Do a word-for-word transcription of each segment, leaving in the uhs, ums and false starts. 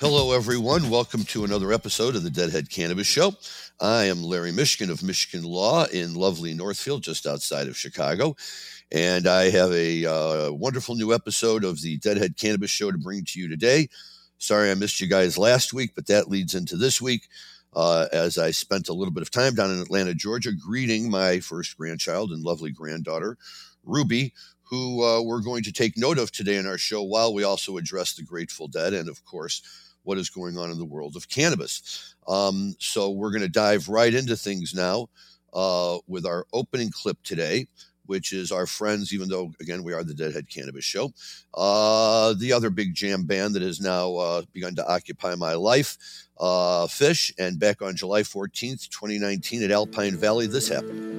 Hello, everyone. Welcome to another episode of the Deadhead Cannabis Show. I am Larry Mishkin of Michigan Law in lovely Northfield, just outside of Chicago. And I have a uh, wonderful new episode of the Deadhead Cannabis Show to bring to you today. Sorry I missed you guys last week, but that leads into this week uh, as I spent a little bit of time down in Atlanta, Georgia, greeting my first grandchild and lovely granddaughter, Ruby, who uh, we're going to take note of today in our show while we also address the Grateful Dead and, of course, what is going on in the world of cannabis. Um, so we're going to dive right into things now uh, with our opening clip today, which is our friends, even though, again, we are the Deadhead Cannabis Show, uh, the other big jam band that has now uh, begun to occupy my life, uh, Phish. And back on July fourteenth, twenty nineteen at Alpine Valley, this happened.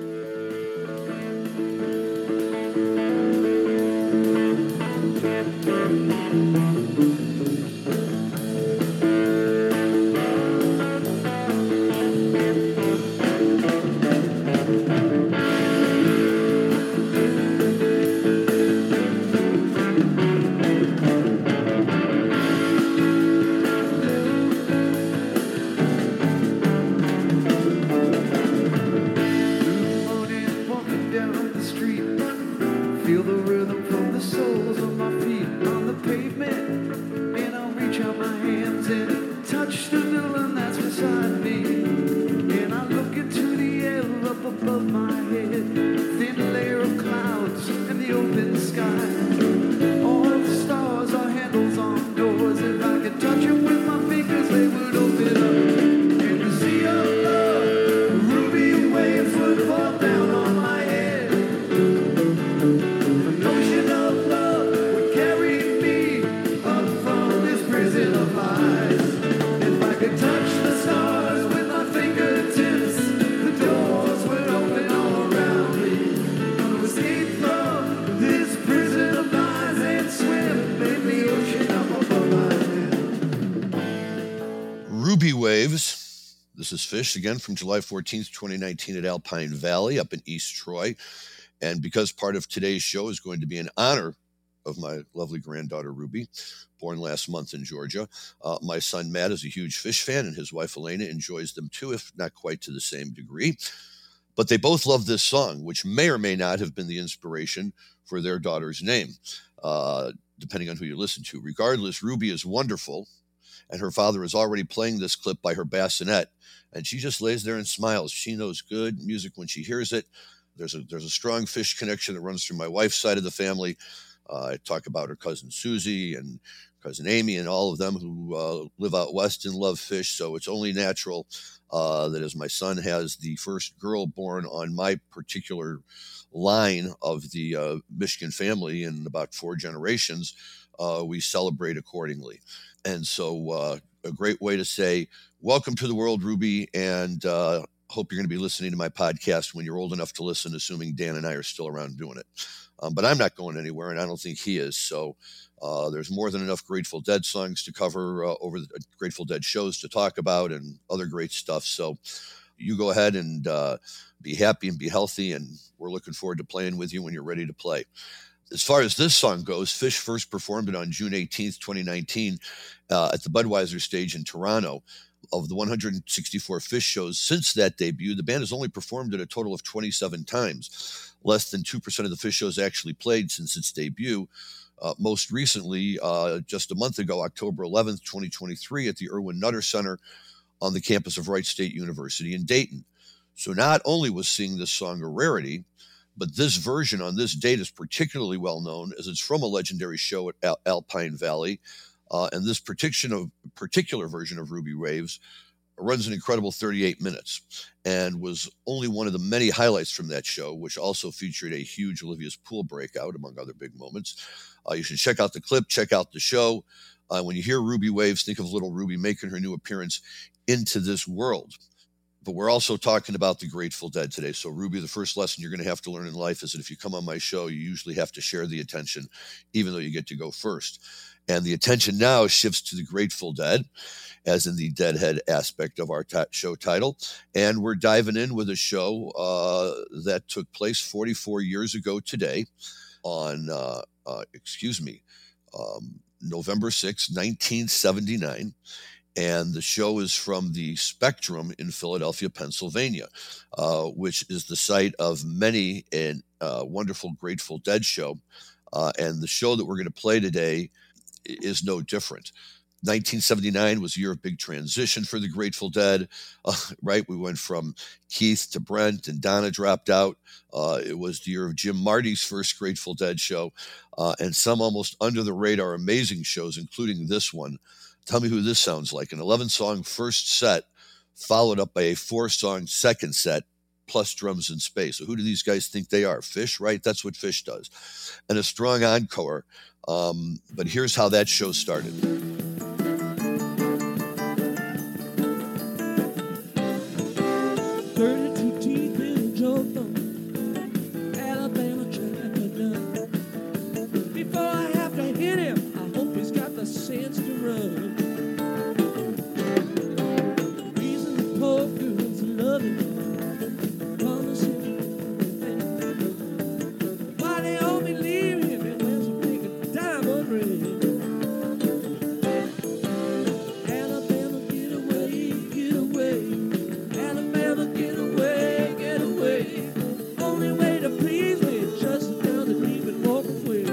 This is Phish, again, from July fourteenth, twenty nineteen at Alpine Valley up in East Troy. And because part of today's show is going to be in honor of my lovely granddaughter, Ruby, born last month in Georgia, uh, my son, Matt, is a huge Phish fan, and his wife, Elena, enjoys them too, if not quite to the same degree. But they both love this song, which may or may not have been the inspiration for their daughter's name, uh, depending on who you listen to. Regardless, Ruby is wonderful, and her father is already playing this clip by her bassinet, and she just lays there and smiles. She knows good music when she hears it. There's a there's a strong Phish connection that runs through my wife's side of the family. Uh, I talk about her cousin Susie and cousin Amy and all of them who uh, live out west and love Phish. So it's only natural uh, that as my son has the first girl born on my particular line of the uh, Michigan family in about four generations, uh, we celebrate accordingly. And so uh, a great way to say, welcome to the world, Ruby, and uh, hope you're going to be listening to my podcast when you're old enough to listen, assuming Dan and I are still around doing it. Um, but I'm not going anywhere, and I don't think he is. So uh, there's more than enough Grateful Dead songs to cover uh, over the uh, Grateful Dead shows to talk about and other great stuff. So you go ahead and uh, be happy and be healthy, and we're looking forward to playing with you when you're ready to play. As far as this song goes, Phish first performed it on June eighteenth, twenty nineteen uh, at the Budweiser stage in Toronto. Of the one hundred sixty-four Phish shows since that debut, the band has only performed it a total of twenty-seven times. Less than two percent of the Phish shows actually played since its debut. Uh, most recently, uh, just a month ago, October eleventh, twenty twenty-three, at the Erwin Nutter Center on the campus of Wright State University in Dayton. So not only was seeing this song a rarity, but this version on this date is particularly well known as it's from a legendary show at Al- Alpine Valley. Uh, and this particular, particular version of Ruby Waves runs an incredible thirty-eight minutes and was only one of the many highlights from that show, which also featured a huge Olivia's Pool breakout, among other big moments. Uh, you should check out the clip, check out the show. Uh, when you hear Ruby Waves, think of little Ruby making her new appearance into this world. But we're also talking about the Grateful Dead today. So, Ruby, the first lesson you're going to have to learn in life is that if you come on my show, you usually have to share the attention, even though you get to go first. And the attention now shifts to the Grateful Dead, as in the Deadhead aspect of our t- show title. And we're diving in with a show uh, that took place forty-four years ago today on, uh, uh, excuse me, um, November sixth, nineteen seventy-nine. And the show is from the Spectrum in Philadelphia, Pennsylvania, uh, which is the site of many a uh, wonderful Grateful Dead show. Uh, and the show that we're going to play today is no different. nineteen seventy-nine was a year of big transition for the Grateful Dead, uh, right? We went from Keith to Brent, and Donna dropped out. Uh, it was the year of Jim Marty's first Grateful Dead show, uh, and some almost under-the-radar amazing shows, including this one. Tell me who this sounds like. An eleven-song first set, followed up by a four-song second set, plus drums and space. So who do these guys think they are? Phish, right? That's what Phish does. And a strong encore. Um, but here's how that show started. thirty-two teeth in Joe Thumb, Alabama champion. Before I have to hit him, I hope he's got the sense to run. Reason the poor girls love him, promising. Why they all believe him, and there's a big diamond ring. Alabama, get away, get away. Alabama, get away, get away. Only way to please me is just sit down and leave and walk away.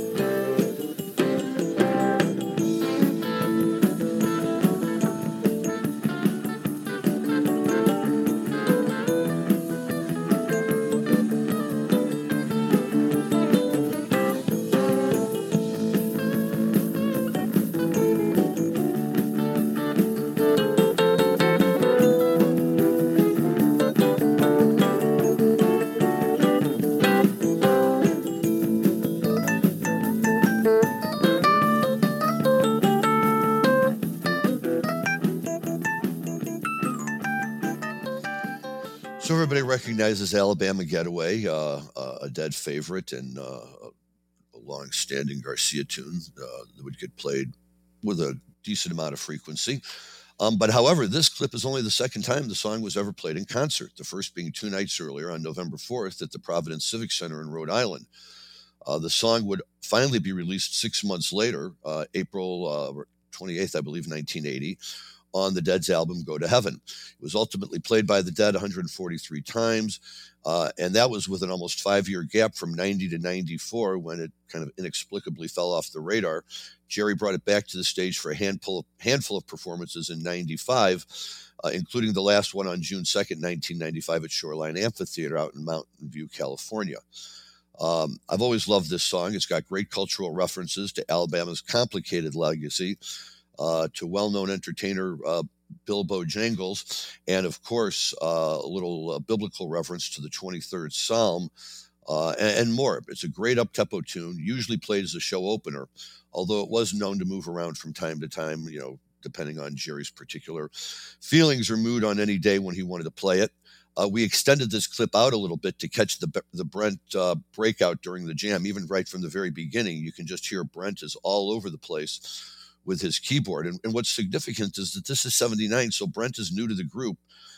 So everybody recognizes Alabama Getaway, uh, uh, a Dead favorite and uh, a long-standing Garcia tune uh, that would get played with a decent amount of frequency. Um, but however, this clip is only the second time the song was ever played in concert, the first being two nights earlier on November fourth at the Providence Civic Center in Rhode Island. Uh, the song would finally be released six months later, uh, April uh, twenty-eighth, I believe, nineteen eighty, on the Dead's album Go to Heaven. It was ultimately played by the Dead one hundred forty-three times, uh, and that was with an almost five-year gap from ninety to ninety-four when it kind of inexplicably fell off the radar. Jerry brought it back to the stage for a handful of, handful of performances in ninety-five, uh, including the last one on June second, nineteen ninety-five at Shoreline Amphitheater out in Mountain View, California. Um, I've always loved this song. It's got great cultural references to Alabama's complicated legacy, uh, to well-known entertainer uh, Bill Bojangles, and of course, uh, a little uh, biblical reference to the twenty-third Psalm, uh, and, and more. It's a great up-tempo tune, usually played as a show opener, although it was known to move around from time to time, you know, depending on Jerry's particular feelings or mood on any day when he wanted to play it. Uh, we extended this clip out a little bit to catch the the Brent uh, breakout during the jam, even right from the very beginning. You can just hear Brent is all over the place with his keyboard. And, and what's significant is that this is seventy-nine, so Brent is new to the group.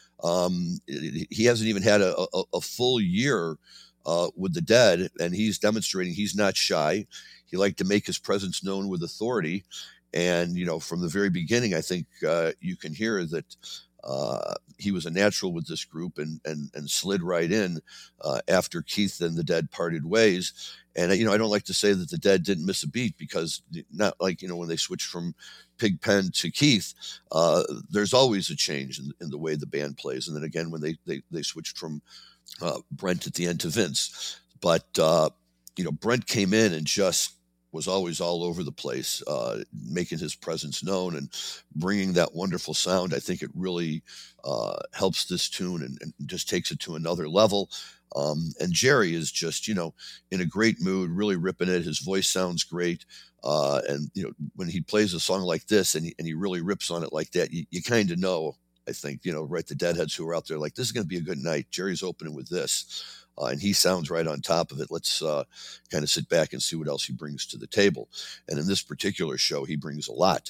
Um, he hasn't even had a, a, a full year uh, with the Dead, and he's demonstrating he's not shy. He liked to make his presence known with authority. And, you know, from the very beginning, I think uh, you can hear that Uh, he was a natural with this group and and and slid right in uh, after Keith and the Dead parted ways. And, you know, I don't like to say that the Dead didn't miss a beat, because not like, you know, when they switched from Pigpen to Keith, uh, there's always a change in, in the way the band plays. And then again, when they, they, they switched from uh, Brent at the end to Vince. But, uh, you know, Brent came in and just was always all over the place, uh, making his presence known and bringing that wonderful sound. I think it really uh, helps this tune and, and just takes it to another level. Um, and Jerry is just, you know, in a great mood, really ripping it. His voice sounds great. Uh, and, you know, when he plays a song like this and he, and he really rips on it like that, you, you kind of know, I think, you know, right, the Deadheads who are out there like, this is going to be a good night. Jerry's opening with this. Uh, and he sounds right on top of it. Let's uh, kind of sit back and see what else he brings to the table. And in this particular show, he brings a lot.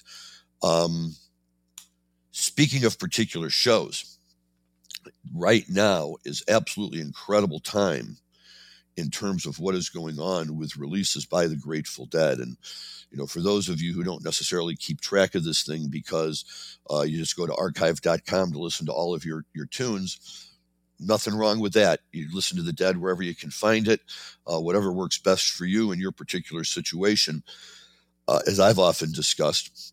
Um, speaking of particular shows, right now is absolutely incredible time in terms of what is going on with releases by the Grateful Dead. And, you know, for those of you who don't necessarily keep track of this thing because uh, you just go to archive dot com to listen to all of your, your tunes, nothing wrong with that. You listen to the Dead wherever you can find it, uh, whatever works best for you in your particular situation. Uh, as I've often discussed,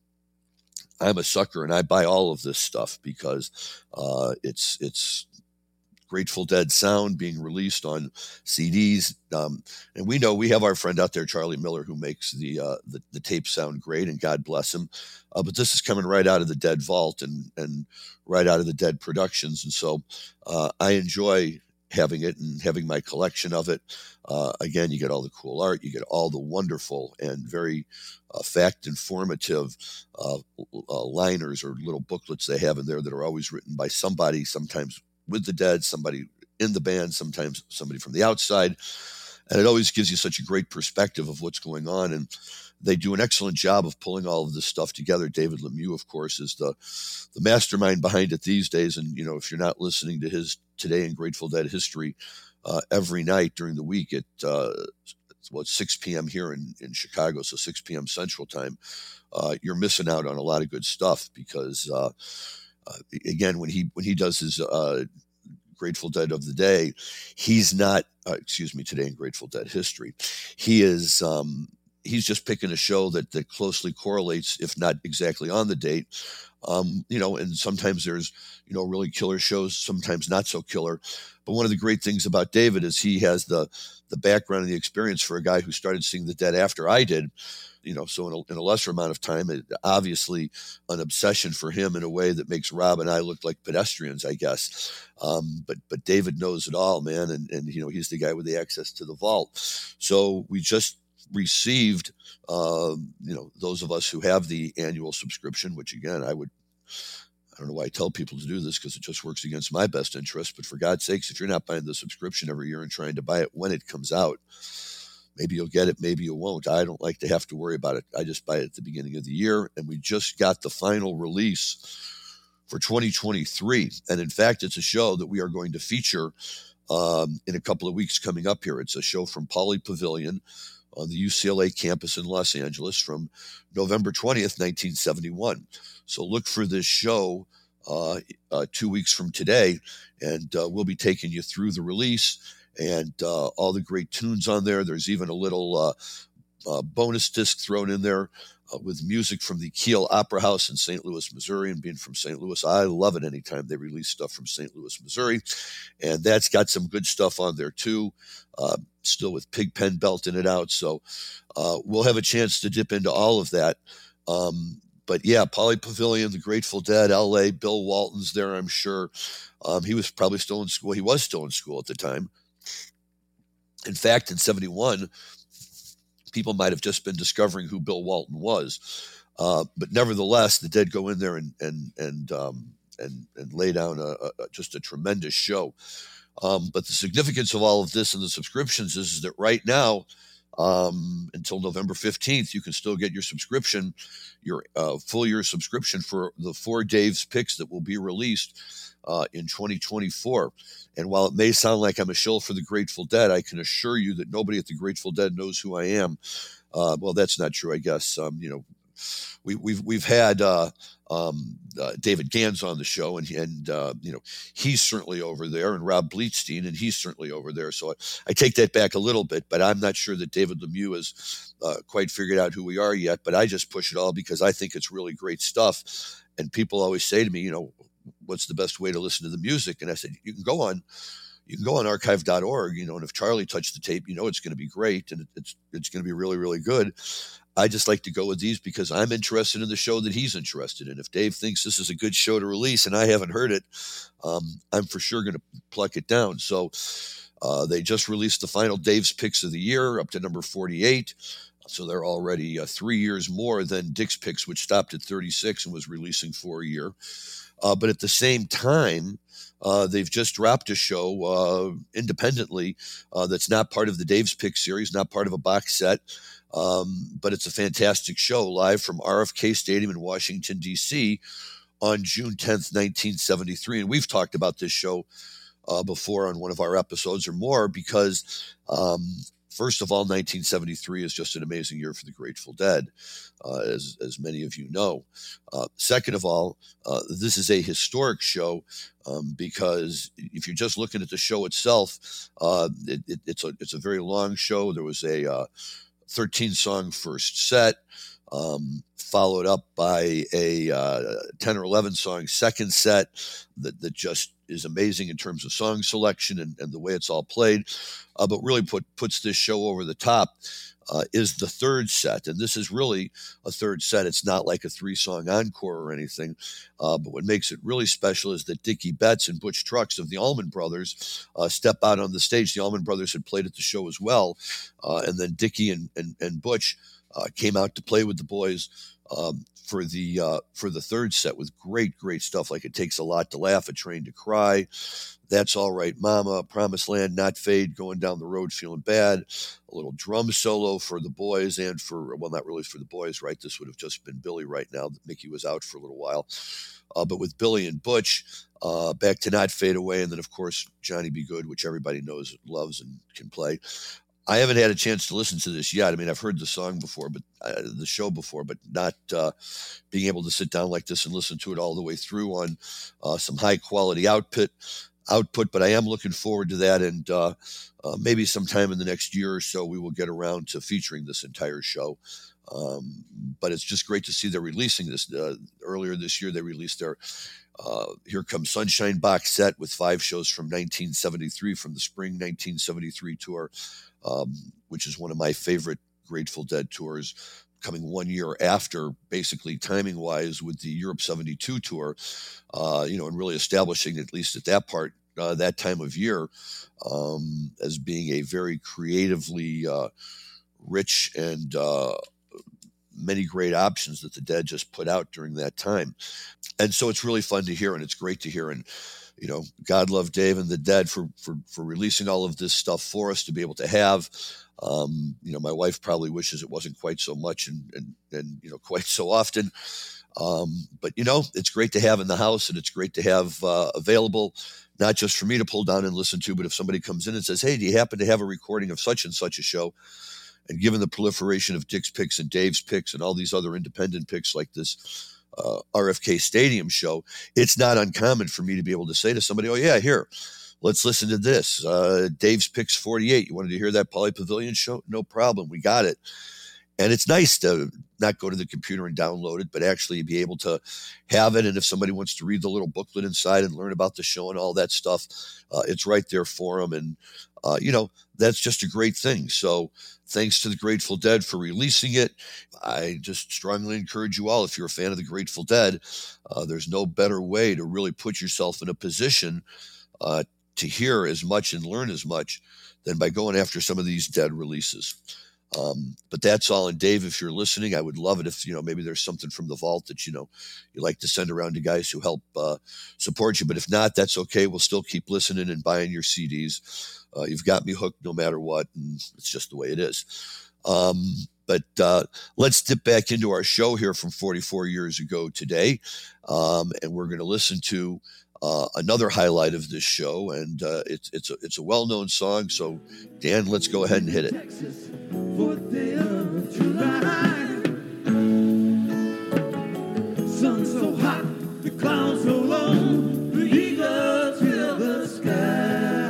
I'm a sucker and I buy all of this stuff because uh, it's it's Grateful Dead sound being released on C Ds. Um, and we know we have our friend out there, Charlie Miller, who makes the uh, the, the tapes sound great, and God bless him. Uh, but this is coming right out of the Dead vault and and right out of the Dead Productions. And so uh, I enjoy having it and having my collection of it. Uh, again, you get all the cool art, you get all the wonderful and very uh, fact informative uh, uh, liners or little booklets they have in there that are always written by somebody, sometimes with the Dead, somebody in the band, sometimes somebody from the outside. And it always gives you such a great perspective of what's going on. And they do an excellent job of pulling all of this stuff together. David Lemieux, of course, is the, the mastermind behind it these days. And, you know, if you're not listening to his Today in Grateful Dead history uh, every night during the week at, uh, well, it's six p.m. here in, in Chicago, so six p.m. Central Time, uh, you're missing out on a lot of good stuff because, uh, uh, again, when he when he does his uh, Grateful Dead of the Day, he's not, uh, excuse me, Today in Grateful Dead history. He is, um, he's just picking a show that, that closely correlates, if not exactly on the date. Um, you know, and sometimes there's, you know, really killer shows, sometimes not so killer. But one of the great things about David is he has the, the background and the experience for a guy who started seeing the Dead after I did. You know, so in a, in a lesser amount of time, it, obviously an obsession for him in a way that makes Rob and I look like pedestrians, I guess. Um, but but David knows it all, man, and and you know he's the guy with the access to the vault. So we just received, uh, you know, those of us who have the annual subscription, which again I would. I don't know why I tell people to do this because it just works against my best interest. But for God's sakes, if you're not buying the subscription every year and trying to buy it when it comes out, maybe you'll get it, maybe you won't. I don't like to have to worry about it. I just buy it at the beginning of the year. And we just got the final release for twenty twenty-three. And in fact, it's a show that we are going to feature um, in a couple of weeks coming up here. It's a show from Pauley Pavilion on the U C L A campus in Los Angeles from November twentieth, nineteen seventy-one. So look for this show uh, uh, two weeks from today, and uh, we'll be taking you through the release and uh, all the great tunes on there. There's even a little uh, uh, bonus disc thrown in there uh, with music from the Kiel Opera House in Saint Louis, Missouri. And being from Saint Louis, I love it anytime they release stuff from Saint Louis, Missouri. And that's got some good stuff on there too, uh, still with Pigpen belting it out. So uh, we'll have a chance to dip into all of that. Um, But yeah, Pauley Pavilion, the Grateful Dead, L A, Bill Walton's there, I'm sure. Um, he was probably still in school. He was still in school at the time. In fact, in seventy-one, people might have just been discovering who Bill Walton was. Uh, but nevertheless, the Dead go in there and and and um, and, and lay down a, a, just a tremendous show. Um, but the significance of all of this and the subscriptions is, is that right now, um, until November fifteenth, you can still get your subscription, your uh, full year subscription for the four Dave's picks that will be released uh, in twenty twenty-four. And while it may sound like I'm a shill for the Grateful Dead, I can assure you that nobody at the Grateful Dead knows who I am. Uh, well, that's not true, I guess. Um, you know, we, we've we've had uh, um, uh, David Gans on the show, and and uh, you know he's certainly over there, and Rob Bleetstein, and he's certainly over there. So I, I take that back a little bit, but I'm not sure that David Lemieux has uh, quite figured out who we are yet. But I just push it all because I think it's really great stuff. And people always say to me, you know, what's the best way to listen to the music? And I said, you can go on. You can go on archive dot org, you know, and if Charlie touched the tape, you know, it's going to be great and it's it's going to be really, really good. I just like to go with these because I'm interested in the show that he's interested in. If Dave thinks this is a good show to release and I haven't heard it, um, I'm for sure going to pluck it down. So uh, they just released the final Dave's Picks of the Year up to number forty-eight. So they're already uh, three years more than Dick's Picks, which stopped at thirty-six and was releasing for a year. Uh, but at the same time, uh, they've just dropped a show uh, independently uh, that's not part of the Dave's Pick series, not part of a box set, um, but it's a fantastic show live from R F K Stadium in Washington, D C on June tenth, nineteen seventy-three. And we've talked about this show uh, before on one of our episodes or more, because um, first of all, nineteen seventy-three is just an amazing year for the Grateful Dead, uh, as, as many of you know. Uh, second of all, uh, this is a historic show um, because if you're just looking at the show itself, uh, it, it, it's, a, it's a very long show. There was a uh, thirteen-song first set, um, followed up by a uh, ten or eleven-song second set that, that just is amazing in terms of song selection and, and the way it's all played. Uh, but really put puts this show over the top uh, is the third set. And this is really a third set. It's not like a three-song encore or anything. Uh, but what makes it really special is that Dickie Betts and Butch Trucks of the Allman Brothers uh, step out on the stage. The Allman Brothers had played at the show as well. Uh, and then Dickie and, and, and Butch uh, came out to play with the boys um, for the uh, for the third set with great, great stuff like It Takes a Lot to Laugh, A Train to Cry, That's All Right Mama, Promised Land, Not Fade, Going Down the Road Feeling Bad, a little drum solo for the boys and for, well, not really for the boys, right? This would have just been Billy right now. Mickey was out for a little while. Uh, but with Billy and Butch, uh, back to Not Fade Away, and then, of course, Johnny Be Good, which everybody knows, loves, and can play. I haven't had a chance to listen to this yet. I mean, I've heard the song before, but uh, the show before, but not uh, being able to sit down like this and listen to it all the way through on uh, some high quality output. Output, but I am looking forward to that, and uh, uh, maybe sometime in the next year or so we will get around to featuring this entire show. Um, but it's just great to see they're releasing this. Uh, earlier this year, they released their uh, Here Comes Sunshine box set with five shows from nineteen seventy-three, from the spring nineteen seventy-three tour, um, which is one of my favorite Grateful Dead tours, coming one year after, basically timing-wise, with the Europe seventy-two tour, uh, you know, and really establishing, at least at that part, uh, that time of year, um, as being a very creatively uh, rich and uh, many great options that the Dead just put out during that time. And so it's really fun to hear, and it's great to hear. And, you know, God love Dave and the Dead for, for, for releasing all of this stuff for us to be able to have. Um, you know, my wife probably wishes it wasn't quite so much and, and, and you know, quite so often. Um, but, you know, it's great to have in the house, and it's great to have uh, available, not just for me to pull down and listen to, but if somebody comes in and says, hey, do you happen to have a recording of such and such a show? And given the proliferation of Dick's Picks and Dave's Picks and all these other independent picks like this uh, R F K Stadium show, it's not uncommon for me to be able to say to somebody, oh, yeah, here, let's listen to this. Uh, Dave's Picks forty-eight. You wanted to hear that Poly Pavilion show? No problem. We got it. And it's nice to not go to the computer and download it, but actually be able to have it. And if somebody wants to read the little booklet inside and learn about the show and all that stuff, uh, it's right there for them. And, uh, you know, that's just a great thing. So thanks to the Grateful Dead for releasing it. I just strongly encourage you all, if you're a fan of the Grateful Dead, uh, there's no better way to really put yourself in a position uh, to hear as much and learn as much than by going after some of these Dead releases. Um, but that's all. And Dave, if you're listening, I would love it if, you know, maybe there's something from the vault that, you know, you like to send around to guys who help uh, support you. But if not, that's okay. We'll still keep listening and buying your C Ds. Uh, you've got me hooked no matter what. And it's just the way it is. Um, but uh, let's dip back into our show here from forty-four years ago today. Um, and we're going to listen to Uh, another highlight of this show, and uh, it's it's a, it's a well-known song. So, Dan, let's go ahead and hit it. Texas, fourth day of July. Sun so hot, the clouds so low, the eagles fill the sky.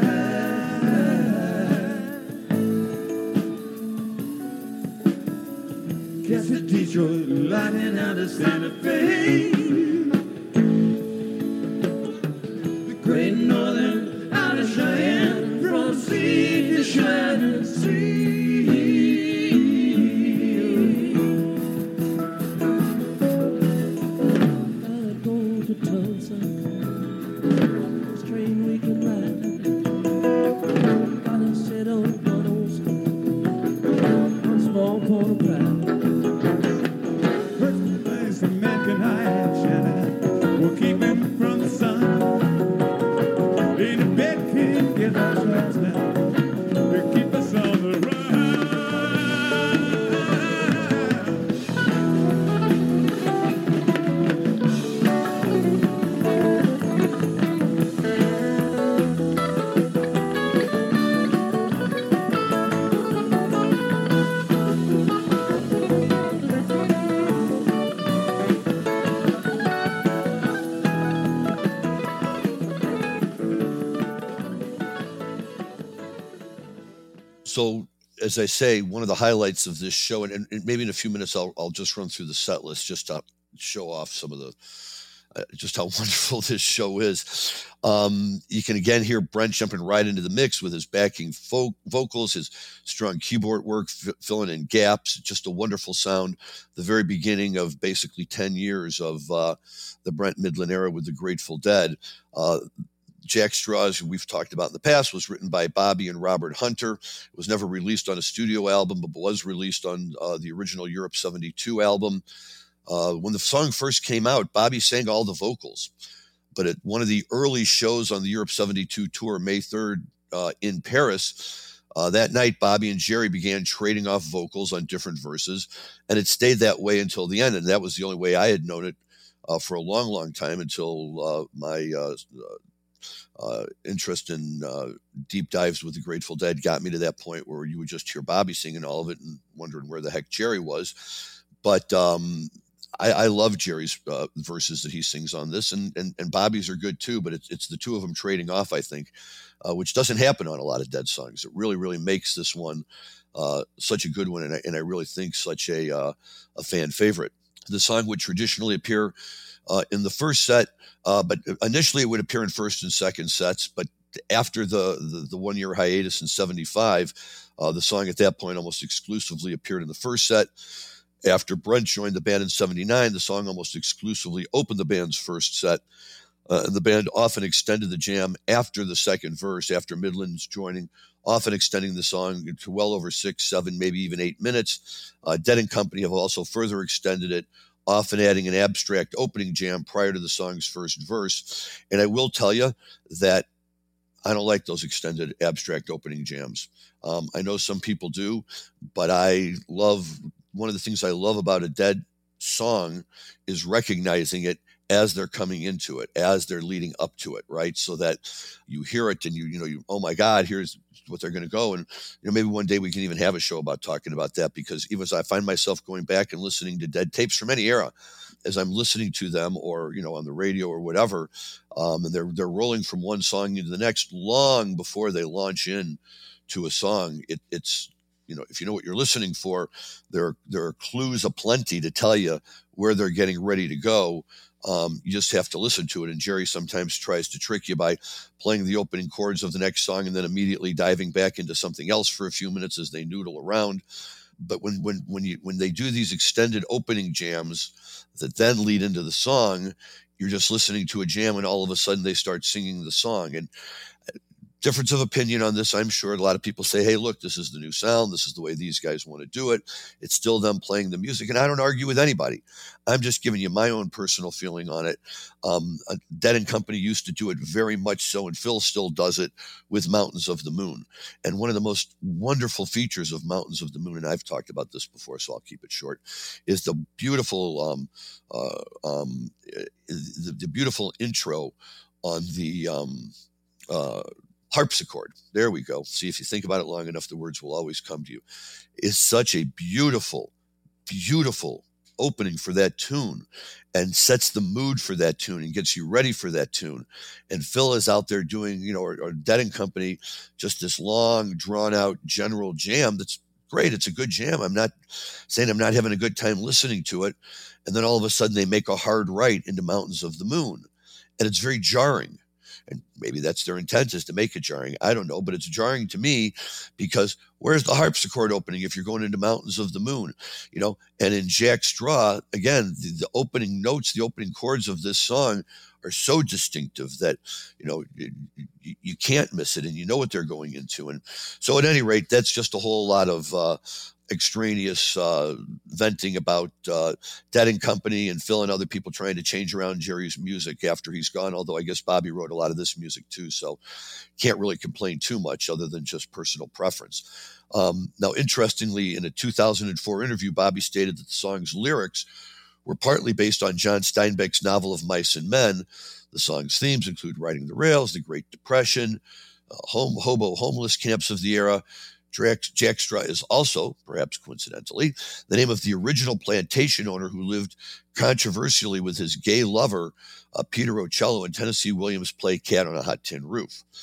Guess the Detroit lightning out of Santa Fe. Great Northern out of Cheyenne, from sea to shining sea. Gotta go to Tulsa, this train we can ride. Gotta settle one old school, one small corner pride. First place the man can hide and shine, we'll keep him from the sun. In the bed, can't get lost last night. We're keeping So, as I say, one of the highlights of this show, and, and maybe in a few minutes I'll, I'll just run through the set list just to show off some of the, uh, just how wonderful this show is. Um, you can again hear Brent jumping right into the mix with his backing folk vocals, his strong keyboard work, f- filling in gaps. Just a wonderful sound. The very beginning of basically ten years of uh, the Brent Mydland era with the Grateful Dead. Uh, Jack Straw, as we've talked about in the past, was written by Bobby and Robert Hunter. It was never released on a studio album, but was released on uh, the original Europe seventy-two album. Uh, when the song first came out, Bobby sang all the vocals. But at one of the early shows on the Europe seventy-two tour, May third, uh, in Paris, uh, that night, Bobby and Jerry began trading off vocals on different verses, and it stayed that way until the end. And that was the only way I had known it uh, for a long, long time until uh, my uh, uh, interest in uh, deep dives with the Grateful Dead got me to that point where you would just hear Bobby singing all of it and wondering where the heck Jerry was. But um, I, I love Jerry's uh, verses that he sings on this, and, and, and Bobby's are good too, but it's, it's the two of them trading off, I think, uh, which doesn't happen on a lot of Dead songs. It really, really makes this one uh, such a good one, and I, and I really think such a, uh, a fan favorite. The song would traditionally appear uh, in the first set, uh, but initially it would appear in first and second sets, but after the, the, the one-year hiatus in seventy-five, uh, the song at that point almost exclusively appeared in the first set. After Brent joined the band in seventy-nine, the song almost exclusively opened the band's first set. Uh, and the band often extended the jam after the second verse, after Mydland's joining, often extending the song to well over six, seven, maybe even eight minutes. Uh, Dead and Company have also further extended it, often adding an abstract opening jam prior to the song's first verse. And I will tell you that I don't like those extended abstract opening jams. Um, I know some people do, but I love... One of the things I love about a Dead song is recognizing it as they're coming into it, as they're leading up to it, right? So that you hear it and you, you know, you, oh my God, here's what they're going to go. And, you know, maybe one day we can even have a show about talking about that, because even as I find myself going back and listening to Dead tapes from any era, as I'm listening to them, or, you know, on the radio or whatever, um, and they're, they're rolling from one song into the next long before they launch in to a song. It, it's, You know, if you know what you're listening for, there, there are clues aplenty to tell you where they're getting ready to go. Um, you just have to listen to it. And Jerry sometimes tries to trick you by playing the opening chords of the next song and then immediately diving back into something else for a few minutes as they noodle around. But when when when you when they do these extended opening jams that then lead into the song, you're just listening to a jam, and all of a sudden they start singing the song. And difference of opinion on this, I'm sure. A lot of people say, hey, look, this is the new sound. This is the way these guys want to do it. It's still them playing the music. And I don't argue with anybody. I'm just giving you my own personal feeling on it. Um, Dead and Company used to do it very much so, and Phil still does it with Mountains of the Moon. And one of the most wonderful features of Mountains of the Moon, and I've talked about this before, so I'll keep it short, is the beautiful, um, uh, um, the, the beautiful intro on the um, uh, harpsichord. There we go. See, if you think about it long enough, the words will always come to you. It's such a beautiful, beautiful opening for that tune, and sets the mood for that tune and gets you ready for that tune. And Phil is out there doing, you know, or, or Dead and Company, just this long, drawn out general jam that's great. It's a good jam. I'm not saying I'm not having a good time listening to it. And then all of a sudden they make a hard right into Mountains of the Moon. And it's very jarring. And maybe that's their intent, is to make it jarring. I don't know, but it's jarring to me, because where's the harpsichord opening if you're going into Mountains of the Moon? You know, and in Jack Straw, again, the, the opening notes, the opening chords of this song are so distinctive that, you know, you, you can't miss it, and you know what they're going into. And so at any rate, that's just a whole lot of uh, extraneous uh, venting about uh, Dead and Company and Phil and other people trying to change around Jerry's music after he's gone, although I guess Bobby wrote a lot of this music too, so can't really complain too much other than just personal preference. Um, now, interestingly, in a two thousand four interview, Bobby stated that the song's lyrics were partly based on John Steinbeck's novel of Mice and Men. The song's themes include riding the rails, the Great Depression, uh, home, hobo homeless camps of the era. Jack Straw is also, perhaps coincidentally, the name of the original plantation owner who lived controversially with his gay lover, uh, Peter Ocello, in Tennessee Williams' play Cat on a Hot Tin Roof.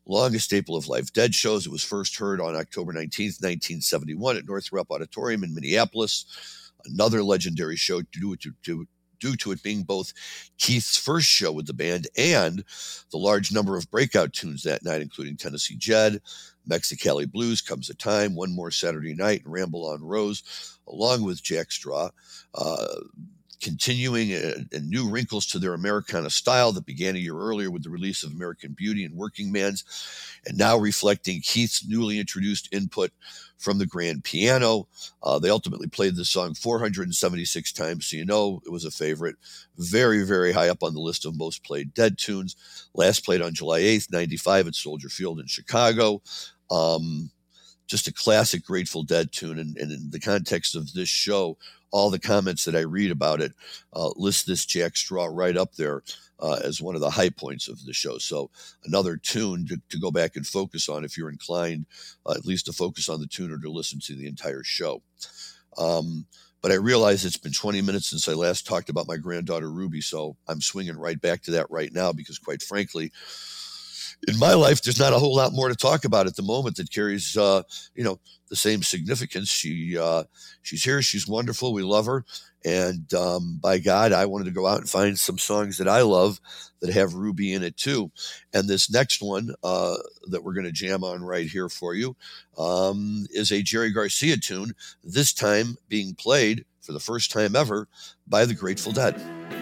long a staple of life. Dead shows. It was first heard on October nineteenth, nineteen seventy-one at Northrop Auditorium in Minneapolis. Another legendary show due to, to, due to it being both Keith's first show with the band and the large number of breakout tunes that night, including Tennessee Jed, Mexicali Blues, Comes a Time, One More Saturday Night, and Ramble on Rose, along with Jack Straw. Uh, continuing and new wrinkles to their Americana style that began a year earlier with the release of American Beauty and Working Man's, and now reflecting Keith's newly introduced input from the grand piano. Uh, they ultimately played the song four hundred seventy-six times, so you know it was a favorite. Very, very high up on the list of most played Dead tunes. Last played on July eighth, ninety-five at Soldier Field in Chicago. Um, just a classic Grateful Dead tune, and, and in the context of this show, all the comments that I read about it uh, list this Jack Straw right up there uh, as one of the high points of the show. So another tune to, to go back and focus on if you're inclined, uh, at least to focus on the tune or to listen to the entire show. Um, but I realize it's been twenty minutes since I last talked about my granddaughter Ruby, so I'm swinging right back to that right now because, quite frankly, in my life, there's not a whole lot more to talk about at the moment that carries, uh, you know, the same significance. She, uh, she's here. She's wonderful. We love her. And um, by God, I wanted to go out and find some songs that I love that have Ruby in it too. And this next one uh, that we're going to jam on right here for you um, is a Jerry Garcia tune, this time being played for the first time ever by the Grateful Dead.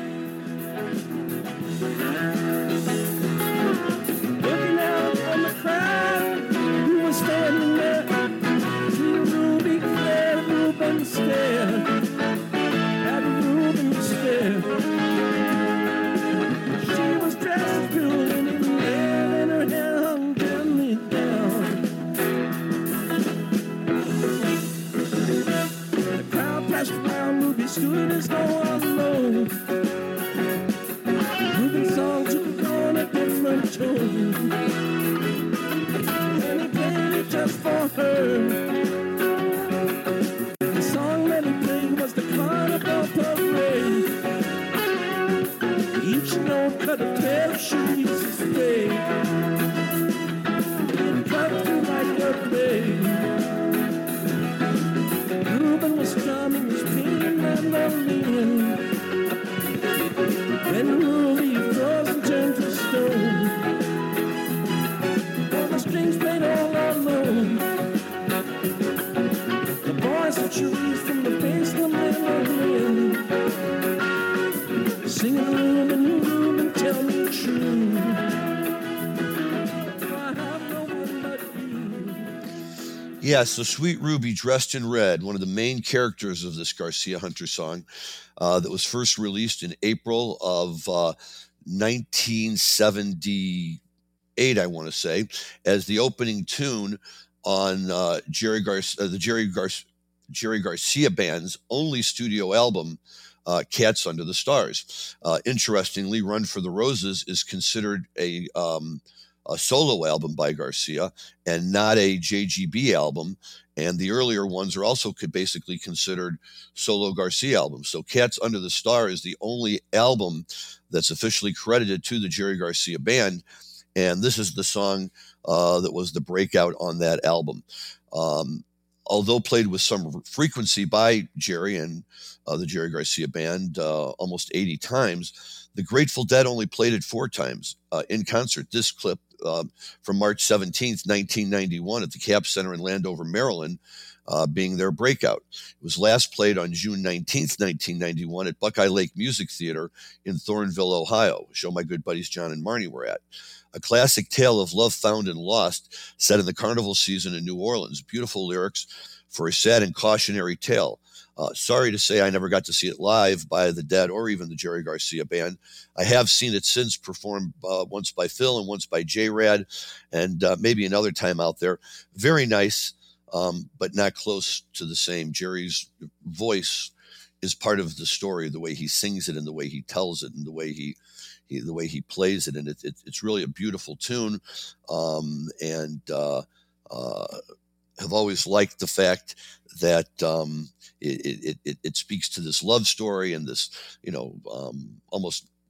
Stood as though unknown. Moving song took on a different tone. And he played it just for her. The song that he played was the Carnival Parade. Each note cut a twelve sheets of spray. It cut through like a blade. Ruben was drumming his pain and lonely. When Ruby froze and turned to stone, all the strings played all alone. The voice of Cherise from the basement melody, singing Ruben, Ruben, tell me true. I have no one but you. Yeah, so Sweet Ruby Dressed in Red, one of the main characters of this Garcia Hunter song uh, that was first released in April of uh, nineteen seventy-eight, I want to say, as the opening tune on uh, Jerry Gar- uh, the Jerry, Gar- Jerry Garcia Band's only studio album, uh, Cats Under the Stars. Uh, interestingly, Run for the Roses is considered a... Um, a solo album by Garcia and not a J G B album. And the earlier ones are also could basically considered solo Garcia albums. So Cats Under the Star is the only album that's officially credited to the Jerry Garcia Band. And this is the song uh, that was the breakout on that album. Um, although played with some frequency by Jerry and uh, the Jerry Garcia Band uh, almost eighty times, the Grateful Dead only played it four times uh, in concert. This clip uh, from March seventeenth, nineteen ninety-one at the Cap Center in Landover, Maryland, uh, being their breakout. It was last played on June nineteenth, nineteen ninety-one at Buckeye Lake Music Theater in Thornville, Ohio, a show my good buddies John and Marnie were at. A classic tale of love found and lost set in the carnival season in New Orleans. Beautiful lyrics for a sad and cautionary tale. Uh, sorry to say I never got to see it live by the Dead or even the Jerry Garcia Band. I have seen it since performed uh, once by Phil and once by J-Rad and uh, maybe another time out there. Very nice, um, but not close to the same. Jerry's voice is part of the story, the way he sings it and the way he tells it and the way he, he the way he plays it. And it, it, it's really a beautiful tune. Um, and uh, uh, have always liked the fact that um, it, it, it, it speaks to this love story and this, you know, um, almost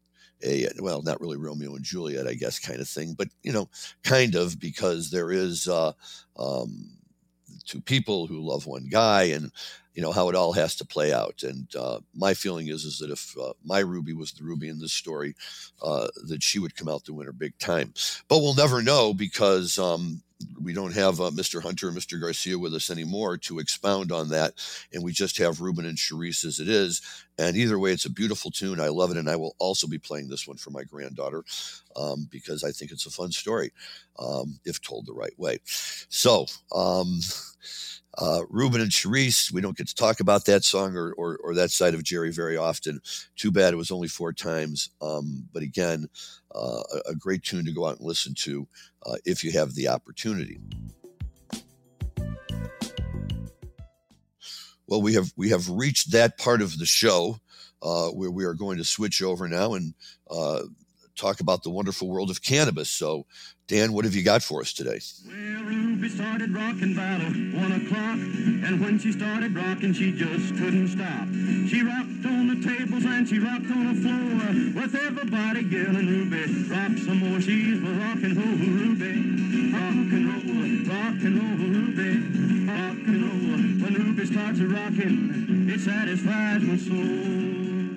a, well, not really Romeo and Juliet, I guess, kind of thing, but, you know, kind of, because there is uh, um, two people who love one guy, and, you know, how it all has to play out. And uh, my feeling is, is that if uh, my Ruby was the Ruby in this story, uh, that she would come out the winner big time. But we'll never know, because um, we don't have uh, Mister Hunter and Mister Garcia with us anymore to expound on that. And we just have Ruben and Charisse as it is. And either way, it's a beautiful tune. I love it. And I will also be playing this one for my granddaughter um, because I think it's a fun story um, if told the right way. So, um, Uh, Ruben and Charisse, we don't get to talk about that song or, or, or that side of Jerry very often. Too bad it was only four times. Um, but again, uh, a, a great tune to go out and listen to uh, if you have the opportunity. Well, we have we have reached that part of the show uh, where we are going to switch over now and uh, talk about the wonderful world of cannabis. So, Dan, what have you got for us today? Well, Ruby started rocking about one o'clock, and when she started rocking, she just couldn't stop. She rocked on the tables and she rocked on the floor, with everybody yelling, Ruby, rock some more. She's a rock and roll Ruby, rock and roll, rock and roll Ruby, rock and roll. When Ruby starts rocking, it satisfies my soul.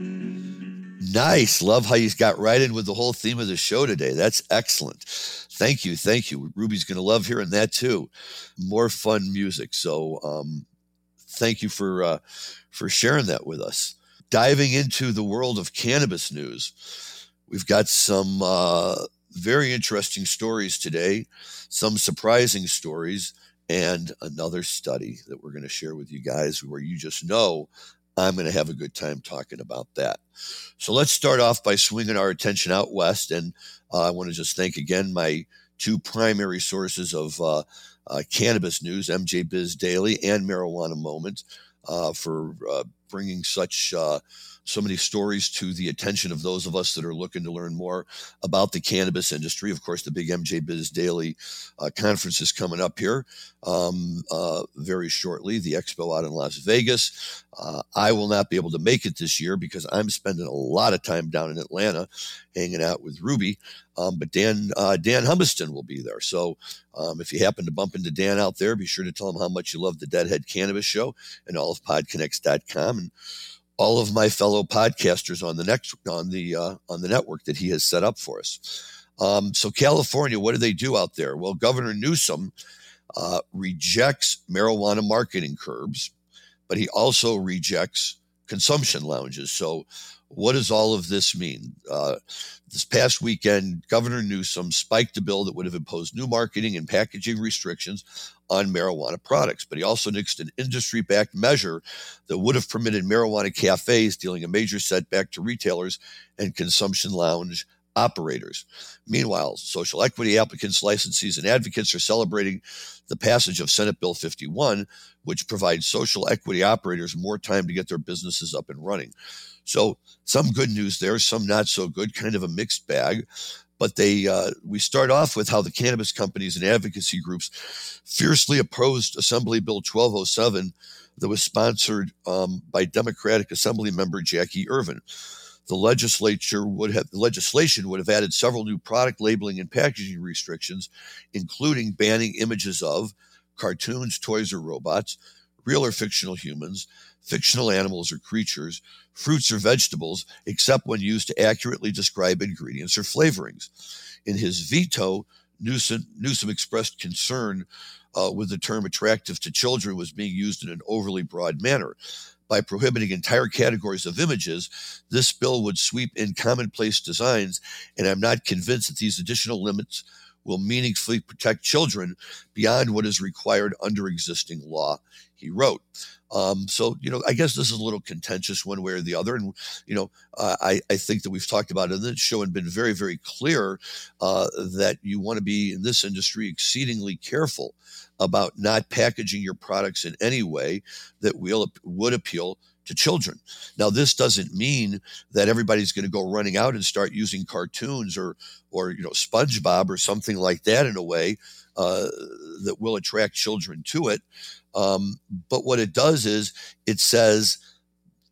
Nice. Love how you got right in with the whole theme of the show today. That's excellent. Thank you. Thank you. Ruby's going to love hearing that too. More fun music. So um, thank you for uh, for sharing that with us. Diving into the world of cannabis news, we've got some uh, very interesting stories today, some surprising stories, and another study that we're going to share with you guys where you just know I'm going to have a good time talking about that. So let's start off by swinging our attention out west. And uh, I want to just thank again my two primary sources of uh, uh, cannabis news, M J Biz Daily and Marijuana Moment, uh, for uh, bringing such uh, so many stories to the attention of those of us that are looking to learn more about the cannabis industry. Of course, the big M J Biz Daily uh, conference is coming up here um, uh, very shortly, the expo out in Las Vegas. Uh, I will not be able to make it this year because I'm spending a lot of time down in Atlanta hanging out with Ruby. Um, but Dan uh, Dan Humiston will be there. So um, if you happen to bump into Dan out there, be sure to tell him how much you love the Deadhead Cannabis Show and all of pod connects dot com and all of my fellow podcasters on the next on the uh, on the network that he has set up for us. Um, so California, what do they do out there? Well, Governor Newsom uh, rejects marijuana marketing curbs, but he also rejects consumption lounges. So what does all of this mean? Uh, this past weekend, Governor Newsom spiked a bill that would have imposed new marketing and packaging restrictions on marijuana products, but he also nixed an industry-backed measure that would have permitted marijuana cafes, dealing a major setback to retailers and consumption lounge operators. Meanwhile, social equity applicants, licensees, and advocates are celebrating the passage of Senate Bill fifty-one, which provides social equity operators more time to get their businesses up and running. So some good news there, some not so good, kind of a mixed bag. But they, uh, we start off with how the cannabis companies and advocacy groups fiercely opposed Assembly Bill twelve oh seven that was sponsored um, by Democratic Assembly member Jackie Irvin. The legislature would have the legislation would have added several new product labeling and packaging restrictions, including banning images of cartoons, toys, or robots, real or fictional humans, fictional animals or creatures, fruits or vegetables, except when used to accurately describe ingredients or flavorings. In his veto, Newsom, Newsom expressed concern uh, with the term attractive to children was being used in an overly broad manner. By prohibiting entire categories of images, this bill would sweep in commonplace designs, and I'm not convinced that these additional limits will meaningfully protect children beyond what is required under existing law, he wrote. Um, so, you know, I guess this is a little contentious one way or the other. And, you know, uh, I, I think that we've talked about it in this show and been very, very clear uh, that you want to be in this industry exceedingly careful about not packaging your products in any way that will would appeal to children. Now, this doesn't mean that everybody's going to go running out and start using cartoons or, or you know, SpongeBob or something like that in a way uh, that will attract children to it. Um, but what it does is it says,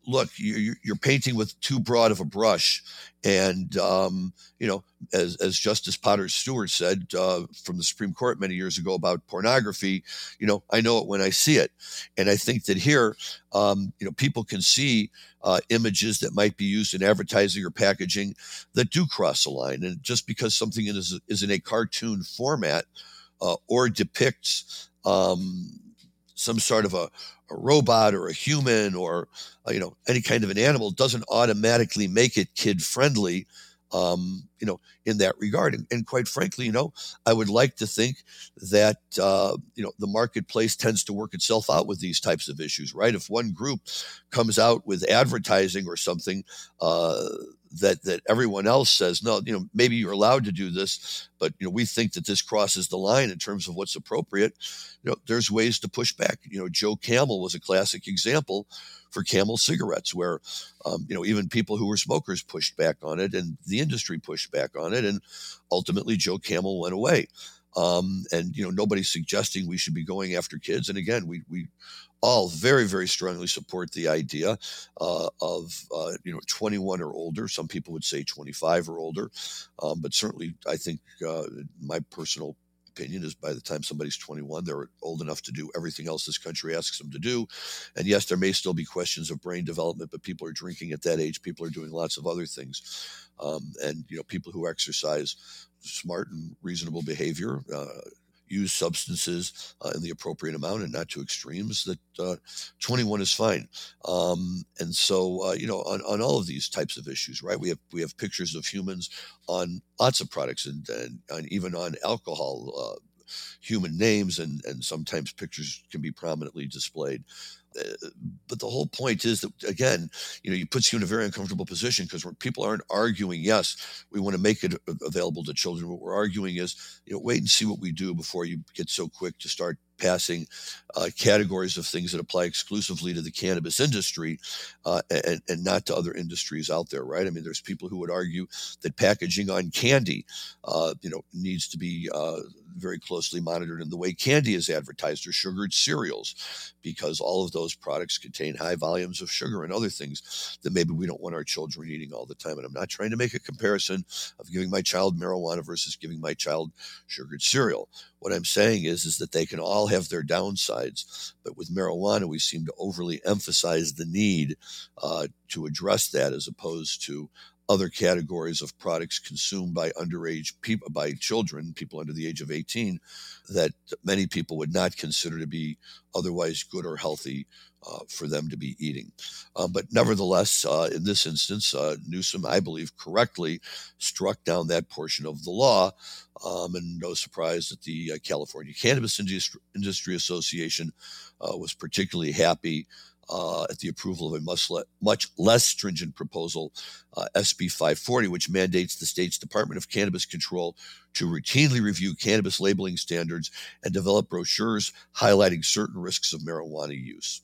look, you, you're painting with too broad of a brush. And, um, you know, as, as Justice Potter Stewart said uh, from the Supreme Court many years ago about pornography, you know, I know it when I see it. And I think that here, um, you know, people can see uh, images that might be used in advertising or packaging that do cross a line. And just because something is, is in a cartoon format uh, or depicts um, some sort of a, a robot or a human or, uh, you know, any kind of an animal doesn't automatically make it kid friendly, um, you know, in that regard. And, and quite frankly, you know, I would like to think that, uh, you know, the marketplace tends to work itself out with these types of issues, right? If one group comes out with advertising or something, uh, that that everyone else says, no, you know, maybe you're allowed to do this, but, you know, we think that this crosses the line in terms of what's appropriate. You know, there's ways to push back. You know, Joe Camel was a classic example for Camel cigarettes where, um, you know, even people who were smokers pushed back on it and the industry pushed back on it. And ultimately Joe Camel went away. Um, and, you know, nobody's suggesting we should be going after kids. And again, we, we all very, very strongly support the idea uh, of, uh, you know, twenty-one or older. Some people would say twenty-five or older. Um, but certainly I think uh, my personal opinion is by the time somebody's twenty-one, they're old enough to do everything else this country asks them to do. And yes, there may still be questions of brain development, but people are drinking at that age. People are doing lots of other things. Um, and, you know, people who exercise smart and reasonable behavior, uh, use substances uh, in the appropriate amount and not to extremes, that uh, twenty-one is fine. Um, and so, uh, you know, on, on all of these types of issues, right, we have we have pictures of humans on lots of products and, and, and even on alcohol, uh, human names, and, and sometimes pictures can be prominently displayed. Uh, but the whole point is that, again, you know, it puts you in a very uncomfortable position because when people aren't arguing, yes, we want to make it available to children. What we're arguing is, you know, wait and see what we do before you get so quick to start passing uh, categories of things that apply exclusively to the cannabis industry uh, and, and not to other industries out there, right? I mean, there's people who would argue that packaging on candy, uh, you know, needs to be uh, very closely monitored in the way candy is advertised or sugared cereals, because all of those products contain high volumes of sugar and other things that maybe we don't want our children eating all the time. And I'm not trying to make a comparison of giving my child marijuana versus giving my child sugared cereal. What I'm saying is, is that they can all have their downsides, but with marijuana, we seem to overly emphasize the need uh, to address that as opposed to other categories of products consumed by underage people, by children, people under the age of eighteen, that many people would not consider to be otherwise good or healthy uh, for them to be eating. Uh, but nevertheless, uh, in this instance, uh, Newsom, I believe, correctly struck down that portion of the law. Um, and no surprise that the uh, California Cannabis Industry, Industry Association uh, was particularly happy uh, at the approval of a much, le- much less stringent proposal, uh, S B five forty, which mandates the state's Department of Cannabis Control to routinely review cannabis labeling standards and develop brochures highlighting certain risks of marijuana use.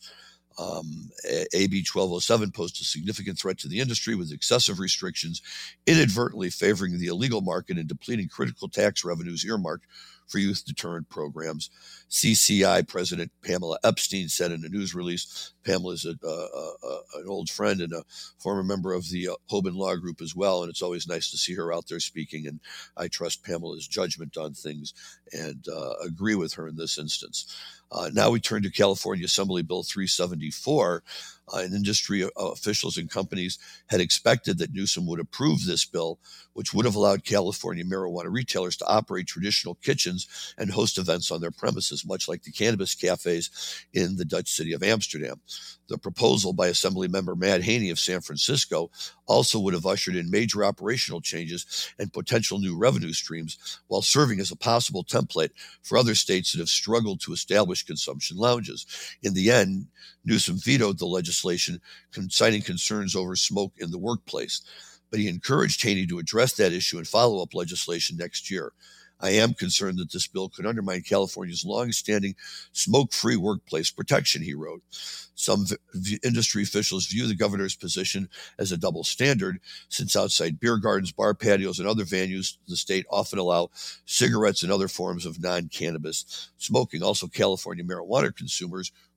Um, A B twelve oh seven posed a significant threat to the industry with excessive restrictions, inadvertently favoring the illegal market and depleting critical tax revenues earmarked for youth deterrent programs. C C I President Pamela Epstein said in a news release. Pamela is a, a, a, an old friend and a former member of the uh, Hoban Law Group as well, and it's always nice to see her out there speaking, and I trust Pamela's judgment on things and uh, agree with her in this instance. Uh, now we turn to California Assembly Bill three seventy-four. Uh, and industry uh, officials and companies had expected that Newsom would approve this bill, which would have allowed California marijuana retailers to operate traditional kitchens and host events on their premises, much like the cannabis cafes in the Dutch city of Amsterdam. The proposal by Assemblymember Matt Haney of San Francisco also would have ushered in major operational changes and potential new revenue streams, while serving as a possible template for other states that have struggled to establish consumption lounges. In the end, Newsom vetoed the legislation, citing concerns over smoke in the workplace, but he encouraged Haney to address that issue in follow-up legislation next year. I am concerned that this bill could undermine California's long-standing smoke-free workplace protection, he wrote. Some v- industry officials view the governor's position as a double standard, since outside beer gardens, bar patios, and other venues in the state often allow cigarettes and other forms of non-cannabis smoking. Also, California marijuana consumers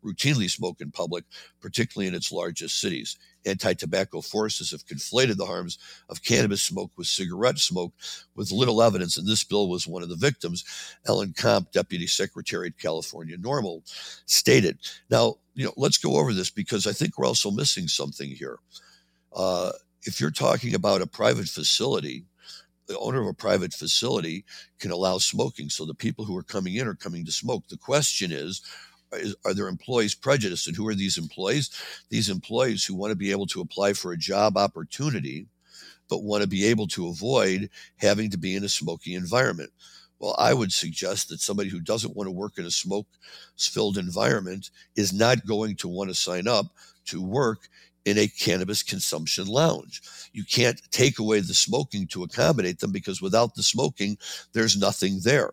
routinely smoke in public, particularly in its largest cities. Anti-tobacco forces have conflated the harms of cannabis smoke with cigarette smoke with little evidence, and this bill was one of the victims. Ellen Comp, Deputy Secretary at California NORML, stated. Now, you know, let's go over this because I think we're also missing something here. Uh, if you're talking about a private facility, the owner of a private facility can allow smoking, so the people who are coming in are coming to smoke. The question is, Is, are their employees prejudiced? And who are these employees? These employees who want to be able to apply for a job opportunity, but want to be able to avoid having to be in a smoky environment. Well, I would suggest that somebody who doesn't want to work in a smoke-filled environment is not going to want to sign up to work in a cannabis consumption lounge. You can't take away the smoking to accommodate them because without the smoking, there's nothing there.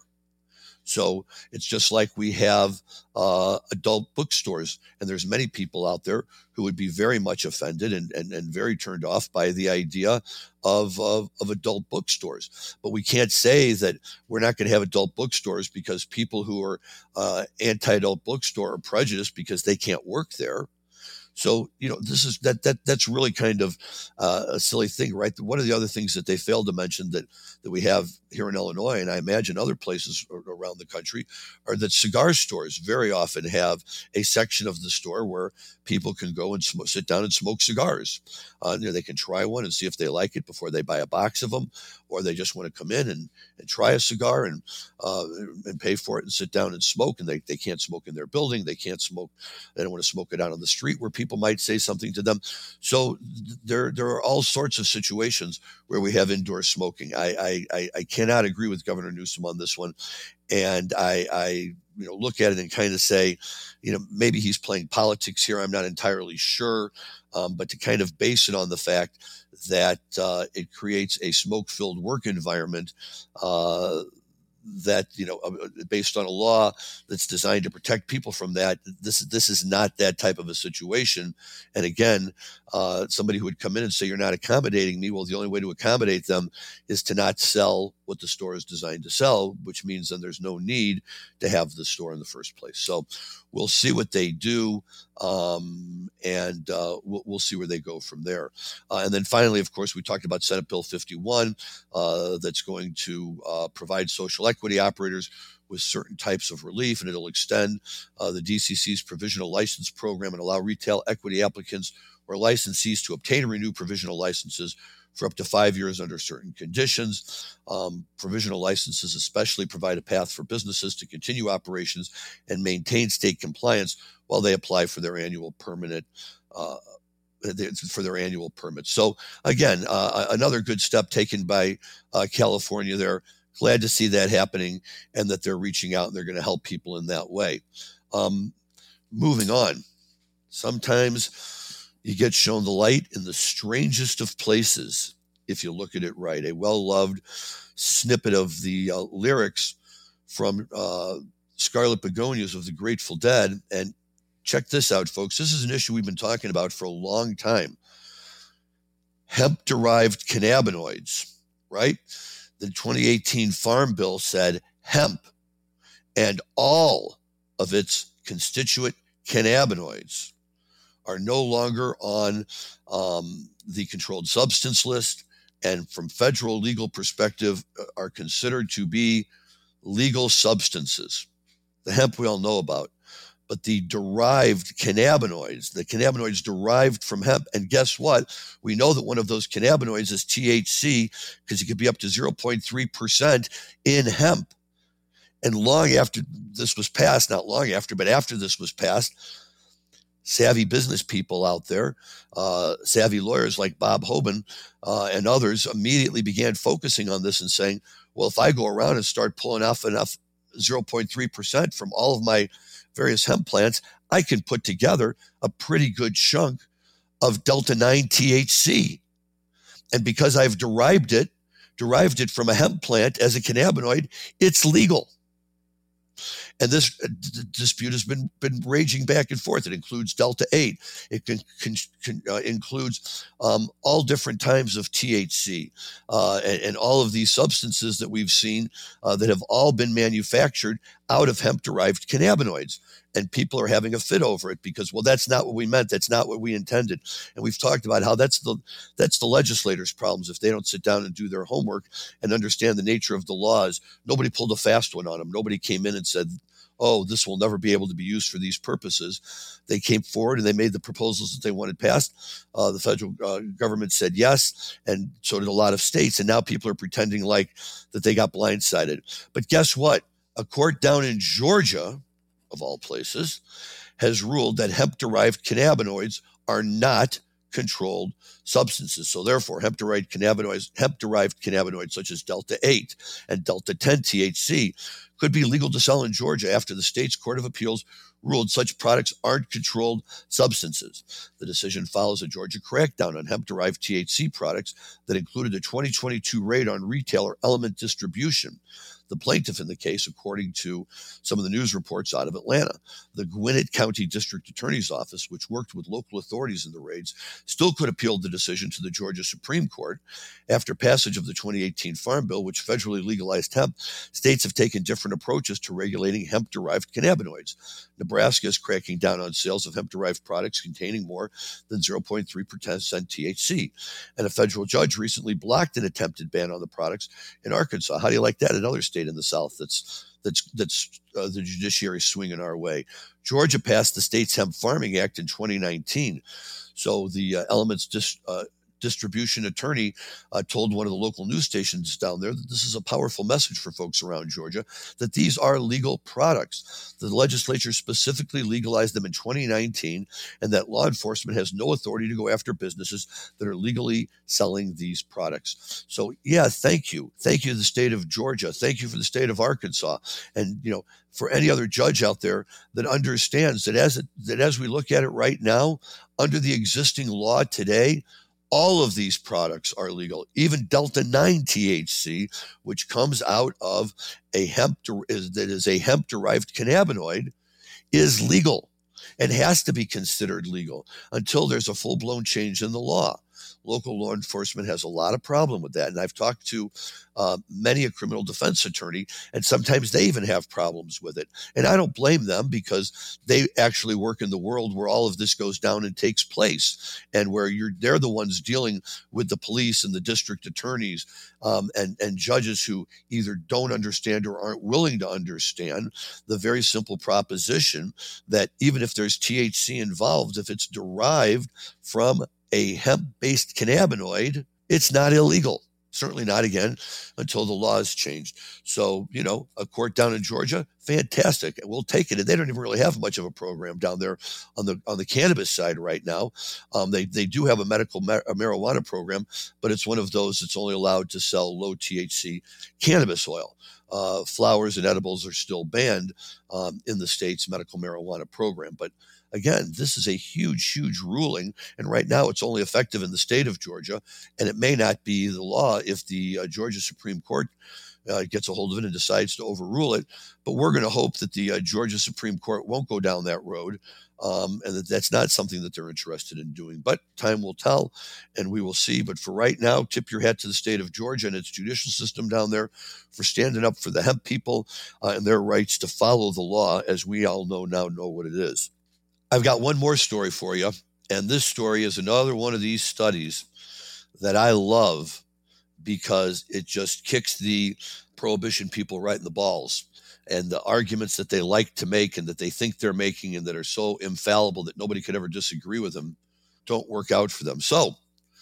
So it's just like we have uh, adult bookstores, and there's many people out there who would be very much offended and, and, and very turned off by the idea of, of, of adult bookstores. But we can't say that we're not going to have adult bookstores because people who are uh, anti-adult bookstore are prejudiced because they can't work there. So, you know, this is that that that's really kind of uh, a silly thing, right? One of the other things that they failed to mention that, that we have here in Illinois, and I imagine other places around the country, are that cigar stores very often have a section of the store where people can go and sm- sit down and smoke cigars. Uh, you know, they can try one and see if they like it before they buy a box of them, or they just want to come in and, and try a cigar and uh, and pay for it and sit down and smoke. And they, they can't smoke in their building. They can't smoke. They don't want to smoke it out on the street where people might say something to them. So there there are all sorts of situations where we have indoor smoking. I I, I cannot agree with Governor Newsom on this one. And I, I you know, look at it and kind of say, you know, maybe he's playing politics here. I'm not entirely sure. Um, but to kind of base it on the fact that uh, it creates a smoke-filled work environment uh, that, you know, based on a law that's designed to protect people from that, this, this is not that type of a situation. And again, uh, somebody who would come in and say, you're not accommodating me. Well, the only way to accommodate them is to not sell what the store is designed to sell, which means then there's no need to have the store in the first place. So we'll see what they do. Um, and uh, we'll, we'll see where they go from there. Uh, and then finally, of course, we talked about Senate Bill fifty-one uh, that's going to uh, provide social equity operators with certain types of relief, and it'll extend uh, the D C C's provisional license program and allow retail equity applicants or licensees to obtain and renew provisional licenses for up to five years under certain conditions. Um, provisional licenses especially provide a path for businesses to continue operations and maintain state compliance while they apply for their annual permanent uh, for their annual permits. So again, uh, another good step taken by uh, California there. Glad to see that happening and that they're reaching out and they're going to help people in that way. Um, moving on. Sometimes you get shown the light in the strangest of places, if you look at it right. A well-loved snippet of the uh, lyrics from uh, Scarlet Begonias of the Grateful Dead. And check this out, folks. This is an issue we've been talking about for a long time. Hemp-derived cannabinoids, right? The twenty eighteen Farm Bill said hemp and all of its constituent cannabinoids are no longer on um, the controlled substance list, and from federal legal perspective are considered to be legal substances. The hemp we all know about, but the derived cannabinoids, the cannabinoids derived from hemp, and guess what? We know that one of those cannabinoids is T H C because it could be up to zero point three percent in hemp. And long after this was passed, not long after, but after this was passed, savvy business people out there, uh, savvy lawyers like Bob Hoban uh, and others immediately began focusing on this and saying, well, if I go around and start pulling off enough zero point three percent from all of my various hemp plants, I can put together a pretty good chunk of Delta nine T H C. And because I've derived it, derived it from a hemp plant as a cannabinoid, it's legal. And this uh, d- dispute has been, been raging back and forth. It includes Delta eight. It can, can, can, uh, includes um, all different types of T H C uh, and, and all of these substances that we've seen uh, that have all been manufactured out of hemp-derived cannabinoids. And people are having a fit over it because, well, that's not what we meant. That's not what we intended. And we've talked about how that's the that's the legislators' problems. If they don't sit down and do their homework and understand the nature of the laws, nobody pulled a fast one on them. Nobody came in and said, oh, this will never be able to be used for these purposes. They came forward and they made the proposals that they wanted passed. Uh, the federal uh, government said yes, and so did a lot of states. And now people are pretending like that they got blindsided. But guess what? A court down in Georgia, of all places, has ruled that hemp-derived cannabinoids are not controlled substances. So therefore, hemp-derived cannabinoids, hemp-derived cannabinoids such as Delta eight and Delta ten T H C could be legal to sell in Georgia after the state's Court of Appeals ruled such products aren't controlled substances. The decision follows a Georgia crackdown on hemp-derived T H C products that included a twenty twenty-two raid on retailer Element Distribution. The plaintiff in the case, according to some of the news reports out of Atlanta. The Gwinnett County District Attorney's Office, which worked with local authorities in the raids, still could appeal the decision to the Georgia Supreme Court. After passage of the twenty eighteen Farm Bill, which federally legalized hemp, states have taken different approaches to regulating hemp-derived cannabinoids. Nebraska is cracking down on sales of hemp-derived products containing more than zero point three percent T H C. And a federal judge recently blocked an attempted ban on the products in Arkansas. How do you like that? Another state in the South that's that's that's uh, the judiciary swinging our way. Georgia passed the State's Hemp Farming Act in twenty nineteen. So the uh, Elements dis, uh, distribution attorney uh, told one of the local news stations down there that this is a powerful message for folks around Georgia, that these are legal products. The legislature specifically legalized them in twenty nineteen, and that law enforcement has no authority to go after businesses that are legally selling these products. So, yeah, thank you. Thank you to the state of Georgia. Thank you for the state of Arkansas. And, you know, for any other judge out there that understands that as it, that as we look at it right now, under the existing law today, all of these products are legal. Even Delta nine T H C, which comes out of a hemp is, that is a hemp-derived cannabinoid, is legal and has to be considered legal until there's a full-blown change in the law. Local law enforcement has a lot of problem with that. And I've talked to uh, many a criminal defense attorney, and sometimes they even have problems with it. And I don't blame them because they actually work in the world where all of this goes down and takes place, and where you're they're the ones dealing with the police and the district attorneys um, and, and judges who either don't understand or aren't willing to understand the very simple proposition that even if there's T H C involved, if it's derived from a hemp-based cannabinoid, it's not illegal. Certainly not again until the law is changed. So, you know, a court down in Georgia, fantastic. We'll take it. And they don't even really have much of a program down there on the on the cannabis side right now. Um, they they do have a medical mar- a marijuana program, but it's one of those that's only allowed to sell low T H C cannabis oil. Uh, flowers and edibles are still banned um, in the state's medical marijuana program. But again, this is a huge, huge ruling, and right now it's only effective in the state of Georgia, and it may not be the law if the uh, Georgia Supreme Court uh, gets a hold of it and decides to overrule it. But we're going to hope that the uh, Georgia Supreme Court won't go down that road, um, and that that's not something that they're interested in doing. But time will tell, and we will see. But for right now, tip your hat to the state of Georgia and its judicial system down there for standing up for the hemp people uh, and their rights to follow the law, as we all know now know what it is. I've got one more story for you, and this story is another one of these studies that I love because it just kicks the prohibition people right in the balls, and the arguments that they like to make and that they think they're making and that are so infallible that nobody could ever disagree with them don't work out for them. So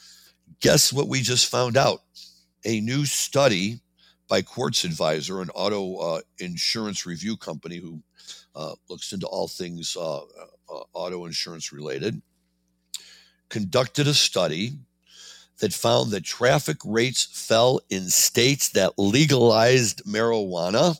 guess what we just found out? A new study by Quartz Advisor, an auto uh, insurance review company who uh, looks into all things uh, uh, auto insurance related, conducted a study that found that traffic rates fell in states that legalized marijuana,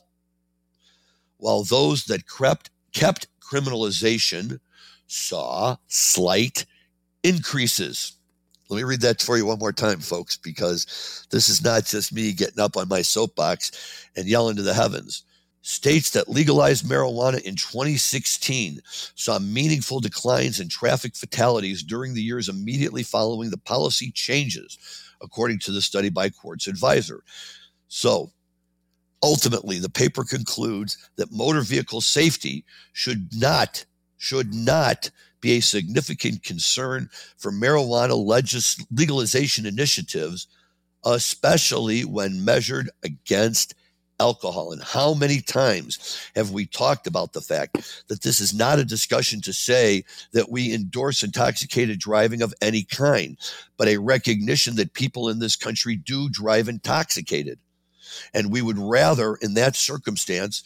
while those that crept, kept criminalization saw slight increases. Let me read that for you one more time, folks, because this is not just me getting up on my soapbox and yelling to the heavens. States that legalized marijuana in twenty sixteen saw meaningful declines in traffic fatalities during the years immediately following the policy changes, according to the study by Quartz Advisor. So, Ultimately, the paper concludes that motor vehicle safety should not, should not be a significant concern for marijuana legis- legalization initiatives, especially when measured against alcohol. And how many times have we talked about the fact that this is not a discussion to say that we endorse intoxicated driving of any kind, but a recognition that people in this country do drive intoxicated. And we would rather, in that circumstance,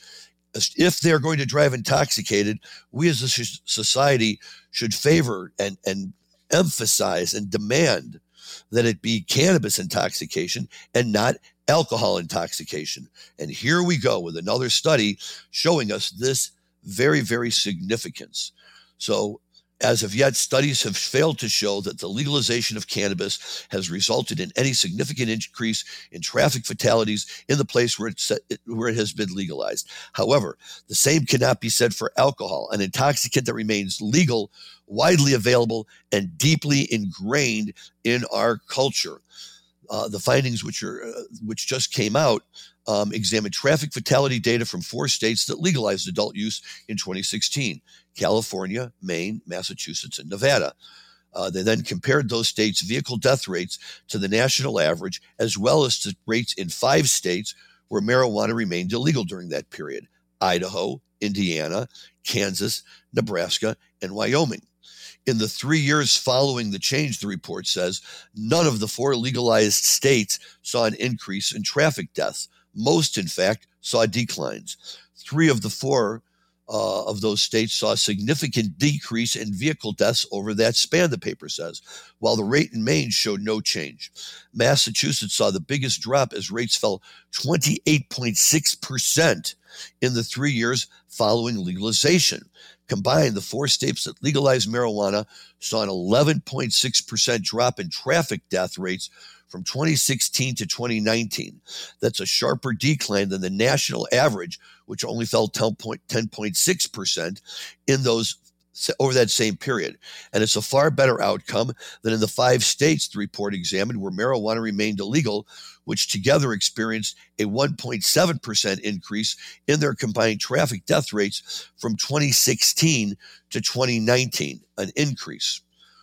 if they're going to drive intoxicated, we as a society should favor and, and emphasize and demand that it be cannabis intoxication and not alcohol intoxication. And here we go with another study showing us this very, very significance. So as of yet, studies have failed to show that the legalization of cannabis has resulted in any significant increase in traffic fatalities in the place where, it's, where it has been legalized. However, the same cannot be said for alcohol, an intoxicant that remains legal, widely available, and deeply ingrained in our culture. Uh, the findings which are uh, which just came out um, examined traffic fatality data from four states that legalized adult use in twenty sixteen: California, Maine, Massachusetts, and Nevada. Uh, they then compared those states' vehicle death rates to the national average, as well as to rates in five states where marijuana remained illegal during that period: Idaho, Indiana, Kansas, Nebraska, and Wyoming. In the three years following the change, the report says, none of the four legalized states saw an increase in traffic deaths. Most, in fact, saw declines. Three of the four uh, of those states saw a significant decrease in vehicle deaths over that span, the paper says, while the rate in Maine showed no change. Massachusetts saw the biggest drop as rates fell twenty-eight point six percent in the three years following legalization. Combined, the four states that legalized marijuana saw an eleven point six percent drop in traffic death rates from twenty sixteen to twenty nineteen. That's a sharper decline than the national average, which only fell ten point six percent in those over that same period. And it's a far better outcome than in the five states the report examined where marijuana remained illegal, which together experienced a one point seven percent increase in their combined traffic death rates from twenty sixteen to twenty nineteen, an increase.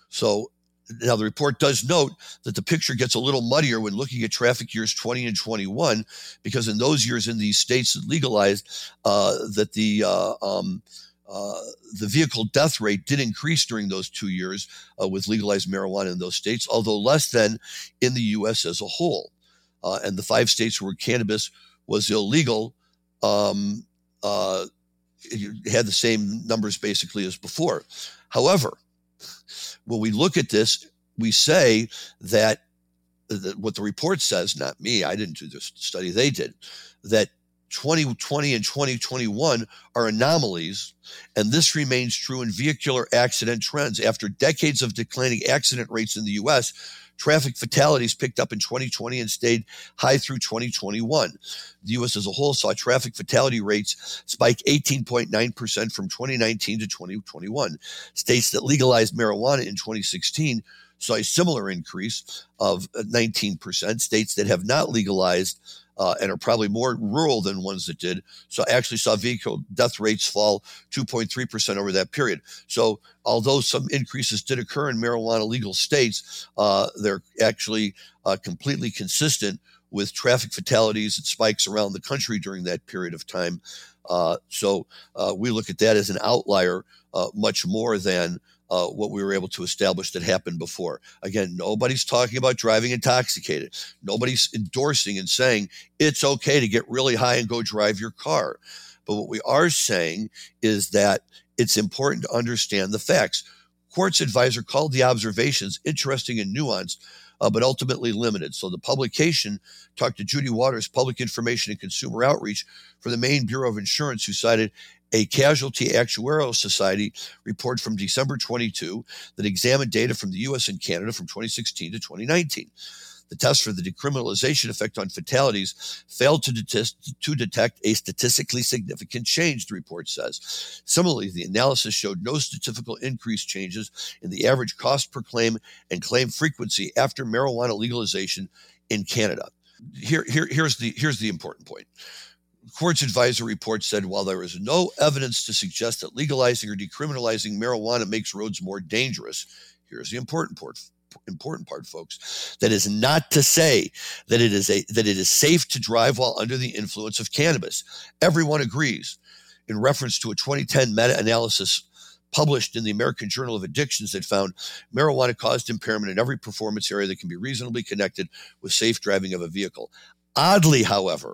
So now the report does note that the picture gets a little muddier when looking at traffic years twenty and twenty-one, because in those years in these states that legalized, uh, that the uh, um, Uh, the vehicle death rate did increase during those two years uh, with legalized marijuana in those states, although less than in the U S as a whole. Uh, and the five states where cannabis was illegal um, uh, had the same numbers basically as before. However, when we look at this, we say that, that what the report says, not me, I didn't do this study, they did, that twenty twenty and twenty twenty-one are anomalies, and this remains true in vehicular accident trends. After decades of declining accident rates in the U S, traffic fatalities picked up in twenty twenty and stayed high through twenty twenty-one. The U S as a whole saw traffic fatality rates spike eighteen point nine percent from twenty nineteen to twenty twenty-one. States that legalized marijuana in twenty sixteen saw a similar increase of nineteen percent. States that have not legalized Uh, and are probably more rural than ones that did, so actually saw vehicle death rates fall two point three percent over that period. So although some increases did occur in marijuana legal states, uh, they're actually uh, completely consistent with traffic fatalities and spikes around the country during that period of time. Uh, so uh, we look at that as an outlier uh, much more than Uh, what we were able to establish that happened before. Again, nobody's talking about driving intoxicated. Nobody's endorsing and saying it's okay to get really high and go drive your car. But what we are saying is that it's important to understand the facts. Quartz Advisor called the observations interesting and nuanced, uh, but ultimately limited. So the publication talked to Judy Waters, Public Information and Consumer Outreach for the Maine Bureau of Insurance, who cited a Casualty Actuarial Society report from December twenty-two that examined data from the U S and Canada from twenty sixteen to twenty nineteen. The test for the decriminalization effect on fatalities failed to detect, to detect a statistically significant change, the report says. Similarly, the analysis showed no statistical increase changes in the average cost per claim and claim frequency after marijuana legalization in Canada. Here, here, here's the, here's the important point. the court's advisory report said, while there is no evidence to suggest that legalizing or decriminalizing marijuana makes roads more dangerous, here's the important part, important part, folks. That is not to say that it is a that it is safe to drive while under the influence of cannabis. Everyone agrees. In reference to a twenty ten meta-analysis published in the American Journal of Addictions that found marijuana caused impairment in every performance area that can be reasonably connected with safe driving of a vehicle. Oddly, however,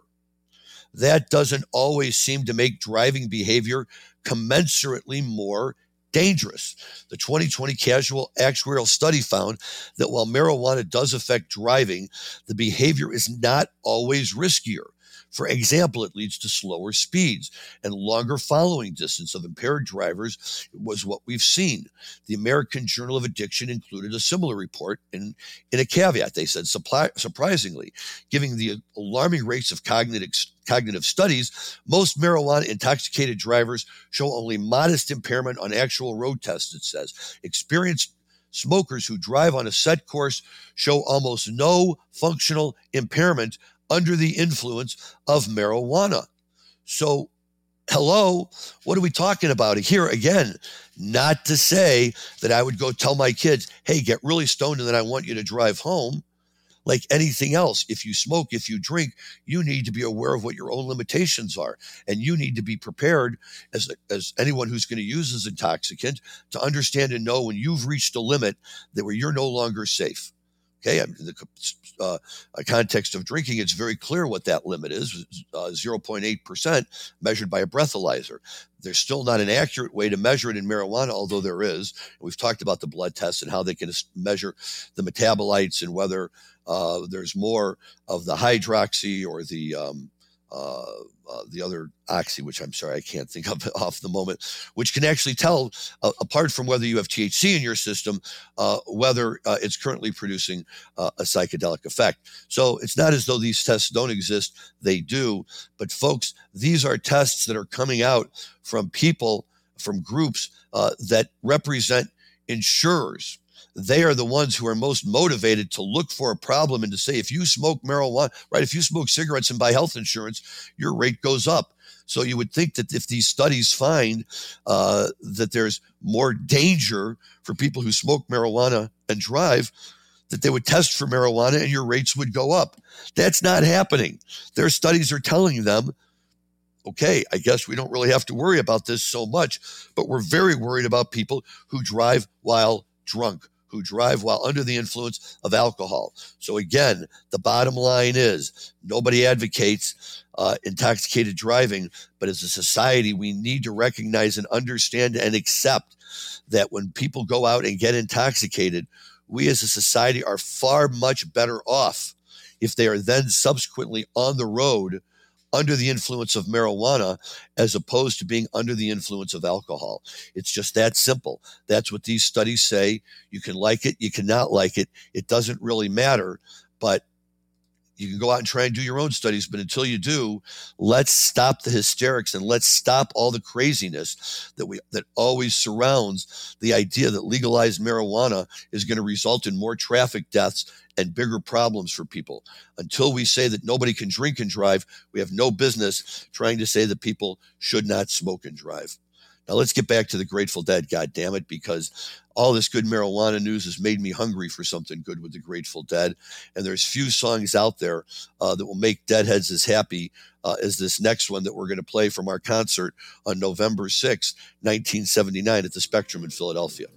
that doesn't always seem to make driving behavior commensurately more dangerous. The twenty twenty Casual Actuarial Study found that while marijuana does affect driving, the behavior is not always riskier. For example, it leads to slower speeds and longer following distance of impaired drivers was what we've seen. The American Journal of Addiction included a similar report in, in a caveat. They said, supply, surprisingly, given the alarming rates of cognitive, cognitive studies, most marijuana-intoxicated drivers show only modest impairment on actual road tests, it says. Experienced smokers who drive on a set course show almost no functional impairment under the influence of marijuana. So, hello, what are we talking about here? Again, not to say that I would go tell my kids, hey, get really stoned and then I want you to drive home. Like anything else, if you smoke, if you drink, you need to be aware of what your own limitations are. And you need to be prepared as, as anyone who's going to use this intoxicant to understand and know when you've reached a limit that where you're no longer safe. Okay, in the uh, context of drinking, it's very clear what that limit is, uh, zero point eight percent measured by a breathalyzer. There's still not an accurate way to measure it in marijuana, although there is. We've talked about the blood tests and how they can measure the metabolites and whether uh, there's more of the hydroxy or the um, uh, uh, the other oxy, which I'm sorry, I can't think of off the moment, which can actually tell, uh, apart from whether you have T H C in your system, uh, whether uh, it's currently producing uh, a psychedelic effect. So it's not as though these tests don't exist. They do. But folks, these are tests that are coming out from people, from groups uh, that represent insurers. They are the ones who are most motivated to look for a problem and to say, if you smoke marijuana, right, if you smoke cigarettes and buy health insurance, your rate goes up. So you would think that if these studies find uh, that there's more danger for people who smoke marijuana and drive, that they would test for marijuana and your rates would go up. That's not happening. Their studies are telling them, okay, I guess we don't really have to worry about this so much, but we're very worried about people who drive while drunk, who drive while under the influence of alcohol. So again, the bottom line is nobody advocates uh, intoxicated driving, but as a society, we need to recognize and understand and accept that when people go out and get intoxicated, we as a society are far much better off if they are then subsequently on the road under the influence of marijuana as opposed to being under the influence of alcohol. It's just that simple. That's what these studies say. You can like it, you cannot like it. It doesn't really matter, but you can go out and try and do your own studies, but until you do, let's stop the hysterics and let's stop all the craziness that we that always surrounds the idea that legalized marijuana is going to result in more traffic deaths and bigger problems for people. Until we say that nobody can drink and drive, we have no business trying to say that people should not smoke and drive. Now let's get back to the Grateful Dead, goddammit, because all this good marijuana news has made me hungry for something good with the Grateful Dead. And there's few songs out there uh, that will make Deadheads as happy uh, as this next one that we're going to play from our concert on November sixth, nineteen seventy-nine at the Spectrum in Philadelphia.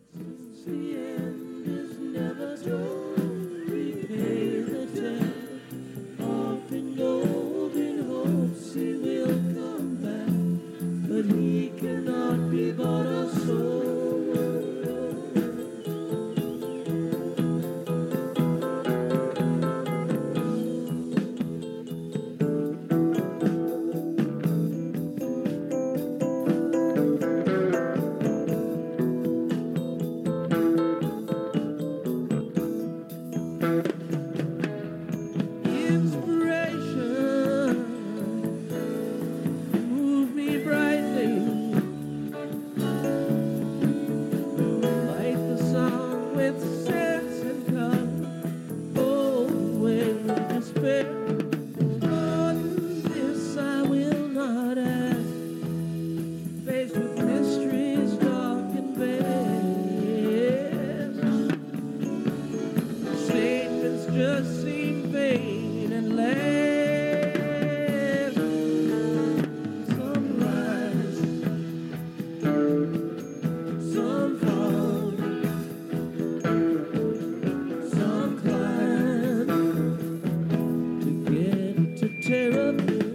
On this I will tear up here.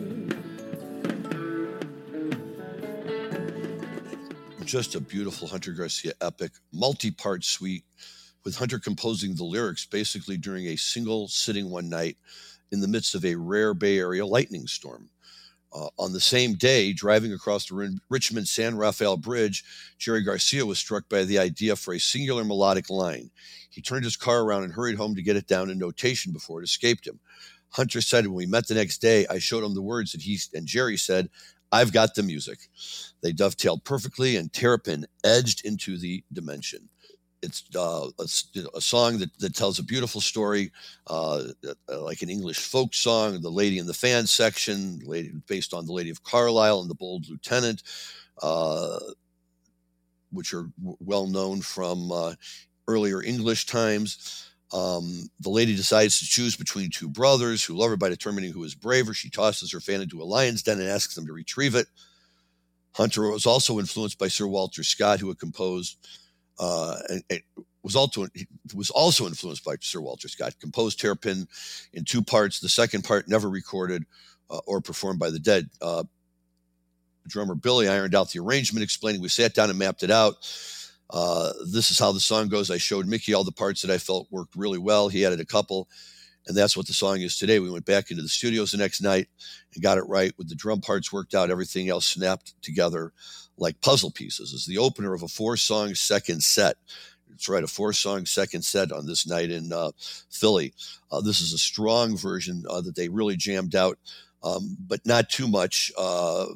Just a beautiful Hunter Garcia epic, multi-part suite, with Hunter composing the lyrics basically during a single sitting one night in the midst of a rare Bay Area lightning storm. Uh, on the same day, driving across the R- Richmond San Rafael Bridge, Jerry Garcia was struck by the idea for a singular melodic line. He turned his car around and hurried home to get it down in notation before it escaped him. Hunter said when we met the next day, I showed him the words that he and Jerry said, I've got the music. They dovetailed perfectly, and Terrapin edged into the dimension. It's uh, a, a song that, that tells a beautiful story, uh, like an English folk song, The Lady in the Fan section, lady, based on The Lady of Carlisle and The Bold Lieutenant, uh, which are w- well known from uh, earlier English times. Um, the lady decides to choose between two brothers who love her by determining who is braver. She tosses her fan into a lion's den and asks them to retrieve it. Hunter was also influenced by Sir Walter Scott, who had composed, uh, and, and was also was also influenced by Sir Walter Scott, composed Terrapin in two parts. The second part never recorded uh, or performed by the Dead. Uh, drummer Billy ironed out the arrangement, explaining, we sat down and mapped it out. Uh, this is how the song goes. I showed Mickey all the parts that I felt worked really well. He added a couple, and that's what the song is today. We went back into the studios the next night and got it right with the drum parts worked out. Everything else snapped together like puzzle pieces. It's the opener of a four-song second set. That's right, a four-song second set on this night in uh, Philly. Uh, this is a strong version uh, that they really jammed out, um, but not too much. Uh,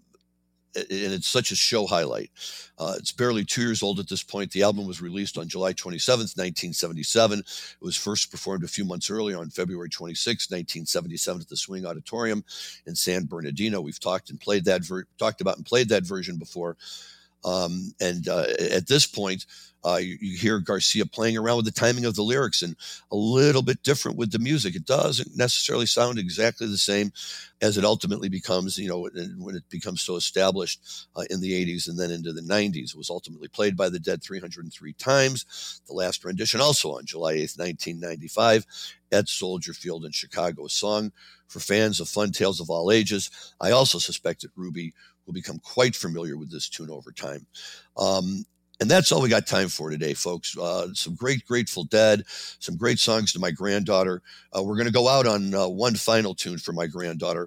and it's such a show highlight. Uh, it's barely two years old at this point. The album was released on July twenty-seventh, nineteen seventy-seven. It was first performed a few months earlier on February twenty-sixth, nineteen seventy-seven at the Swing Auditorium in San Bernardino. We've talked and played that ver- talked about and played that version before. Um, and uh, at this point, uh, you, you hear Garcia playing around with the timing of the lyrics and a little bit different with the music. It doesn't necessarily sound exactly the same as it ultimately becomes, you know, when it becomes so established uh, in the eighties and then into the nineties. It was ultimately played by the Dead three hundred three times. The last rendition also on July eighth, nineteen ninety-five at Soldier Field in Chicago. A song for fans of fun tales of all ages. I also suspect that Ruby will become quite familiar with this tune over time. Um, and that's all we got time for today, folks. Uh, some great Grateful Dead, some great songs to my granddaughter. Uh, we're going to go out on uh, one final tune for my granddaughter.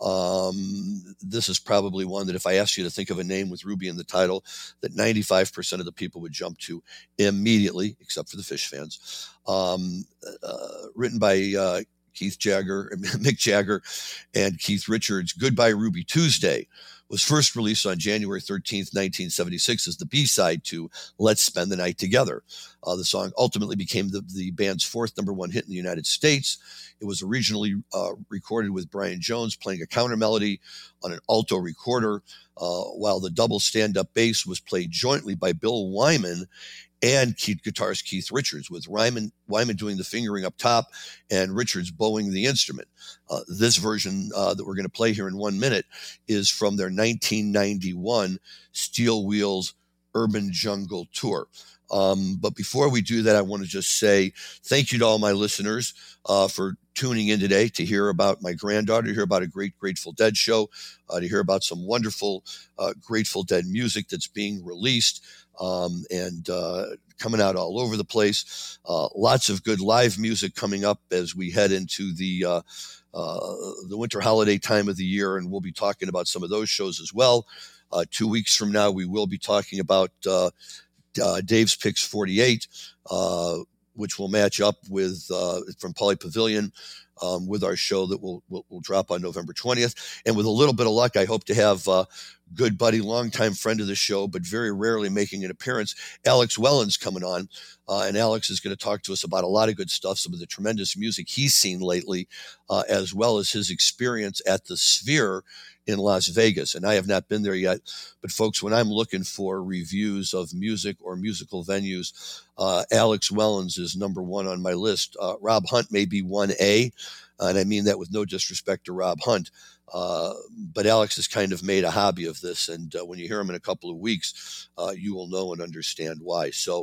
Um, this is probably one that if I asked you to think of a name with Ruby in the title, that ninety-five percent of the people would jump to immediately, except for the Fish fans. Um, uh, written by uh, Keith Jagger, Mick Jagger, and Keith Richards. Goodbye Ruby Tuesday was first released on January thirteenth, nineteen seventy-six as the B-side to Let's Spend the Night Together. Uh, the song ultimately became the, the band's fourth number one hit in the United States. It was originally uh, recorded with Brian Jones playing a counter melody on an alto recorder, uh, while the double stand-up bass was played jointly by Bill Wyman and Keith guitarist Keith Richards, with Wyman, Wyman doing the fingering up top and Richards bowing the instrument. Uh, this version uh, that we're going to play here in one minute is from their nineteen ninety-one Steel Wheels Urban Jungle Tour. Um, but before we do that, I want to just say thank you to all my listeners uh, for tuning in today to hear about my granddaughter, to hear about a great Grateful Dead show, uh, to hear about some wonderful uh, Grateful Dead music that's being released um, and uh, coming out all over the place. Uh, lots of good live music coming up as we head into the uh, uh, the winter holiday time of the year, and we'll be talking about some of those shows as well. Uh, two weeks from now, we will be talking about uh, uh, Dave's Picks forty-eight, uh, which will match up with uh, from Poly Pavilion um, with our show that will will will drop on November twentieth. And with a little bit of luck, I hope to have uh, good buddy, longtime friend of the show, but very rarely making an appearance, Alex Wellens coming on. Uh, and Alex is going to talk to us about a lot of good stuff, some of the tremendous music he's seen lately, uh, as well as his experience at the Sphere in Las Vegas. And I have not been there yet. But folks, when I'm looking for reviews of music or musical venues, uh, Alex Wellens is number one on my list. Uh, Rob Hunt may be one A, and I mean that with no disrespect to Rob Hunt. Uh, but Alex has kind of made a hobby of this. And uh, when you hear him in a couple of weeks, uh, you will know and understand why. So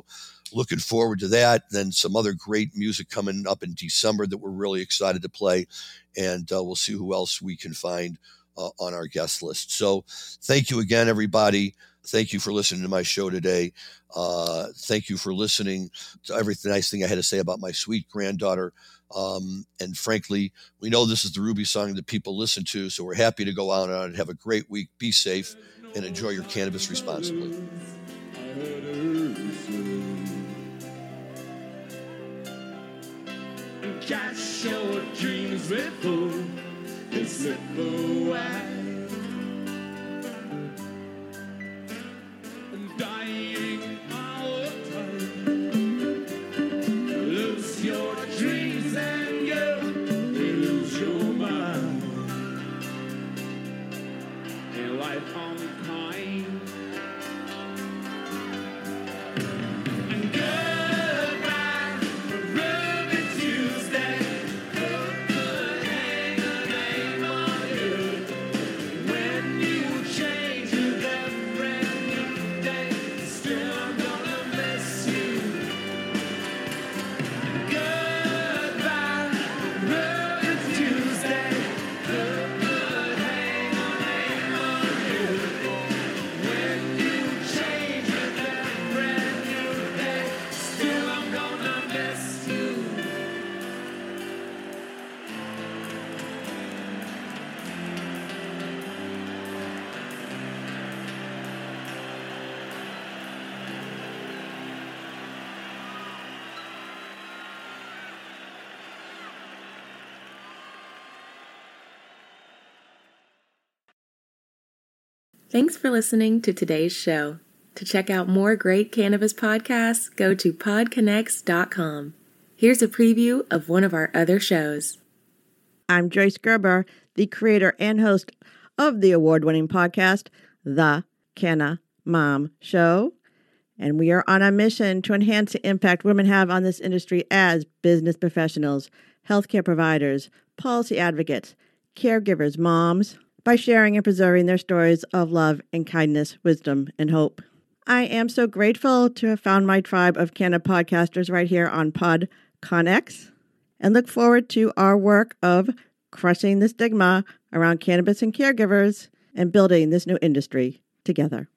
looking forward to that. Then some other great music coming up in December that we're really excited to play. And uh, we'll see who else we can find uh, on our guest list. So thank you again, everybody. Thank you for listening to my show today. Uh, thank you for listening to every nice thing I had to say about my sweet granddaughter. Um, and frankly, we know this is the Ruby song that people listen to, so we're happy to go out on it. Have a great week. Be safe and enjoy your cannabis responsibly. Catch your dreams before they slip away. Dying all the time. Lose your dreams and you lose your mind. And life unkind. And goodbye, Ruby Tuesday. Who could hang a name on you? When you change your girlfriend day, still I'm gonna miss you. Goodbye, Ruby Tuesday. Who could hang a name on you? When you change your girlfriend day, still I'm gonna miss you. Thanks for listening to today's show. To check out more great cannabis podcasts, go to pod connects dot com. Here's a preview of one of our other shows. I'm Joyce Gerber, the creator and host of the award-winning podcast, The Canna Mom Show. And we are on a mission to enhance the impact women have on this industry as business professionals, healthcare providers, policy advocates, caregivers, moms, by sharing and preserving their stories of love and kindness, wisdom, and hope. I am so grateful to have found my tribe of Canna podcasters right here on PodConX, and look forward to our work of crushing the stigma around cannabis and caregivers and building this new industry together.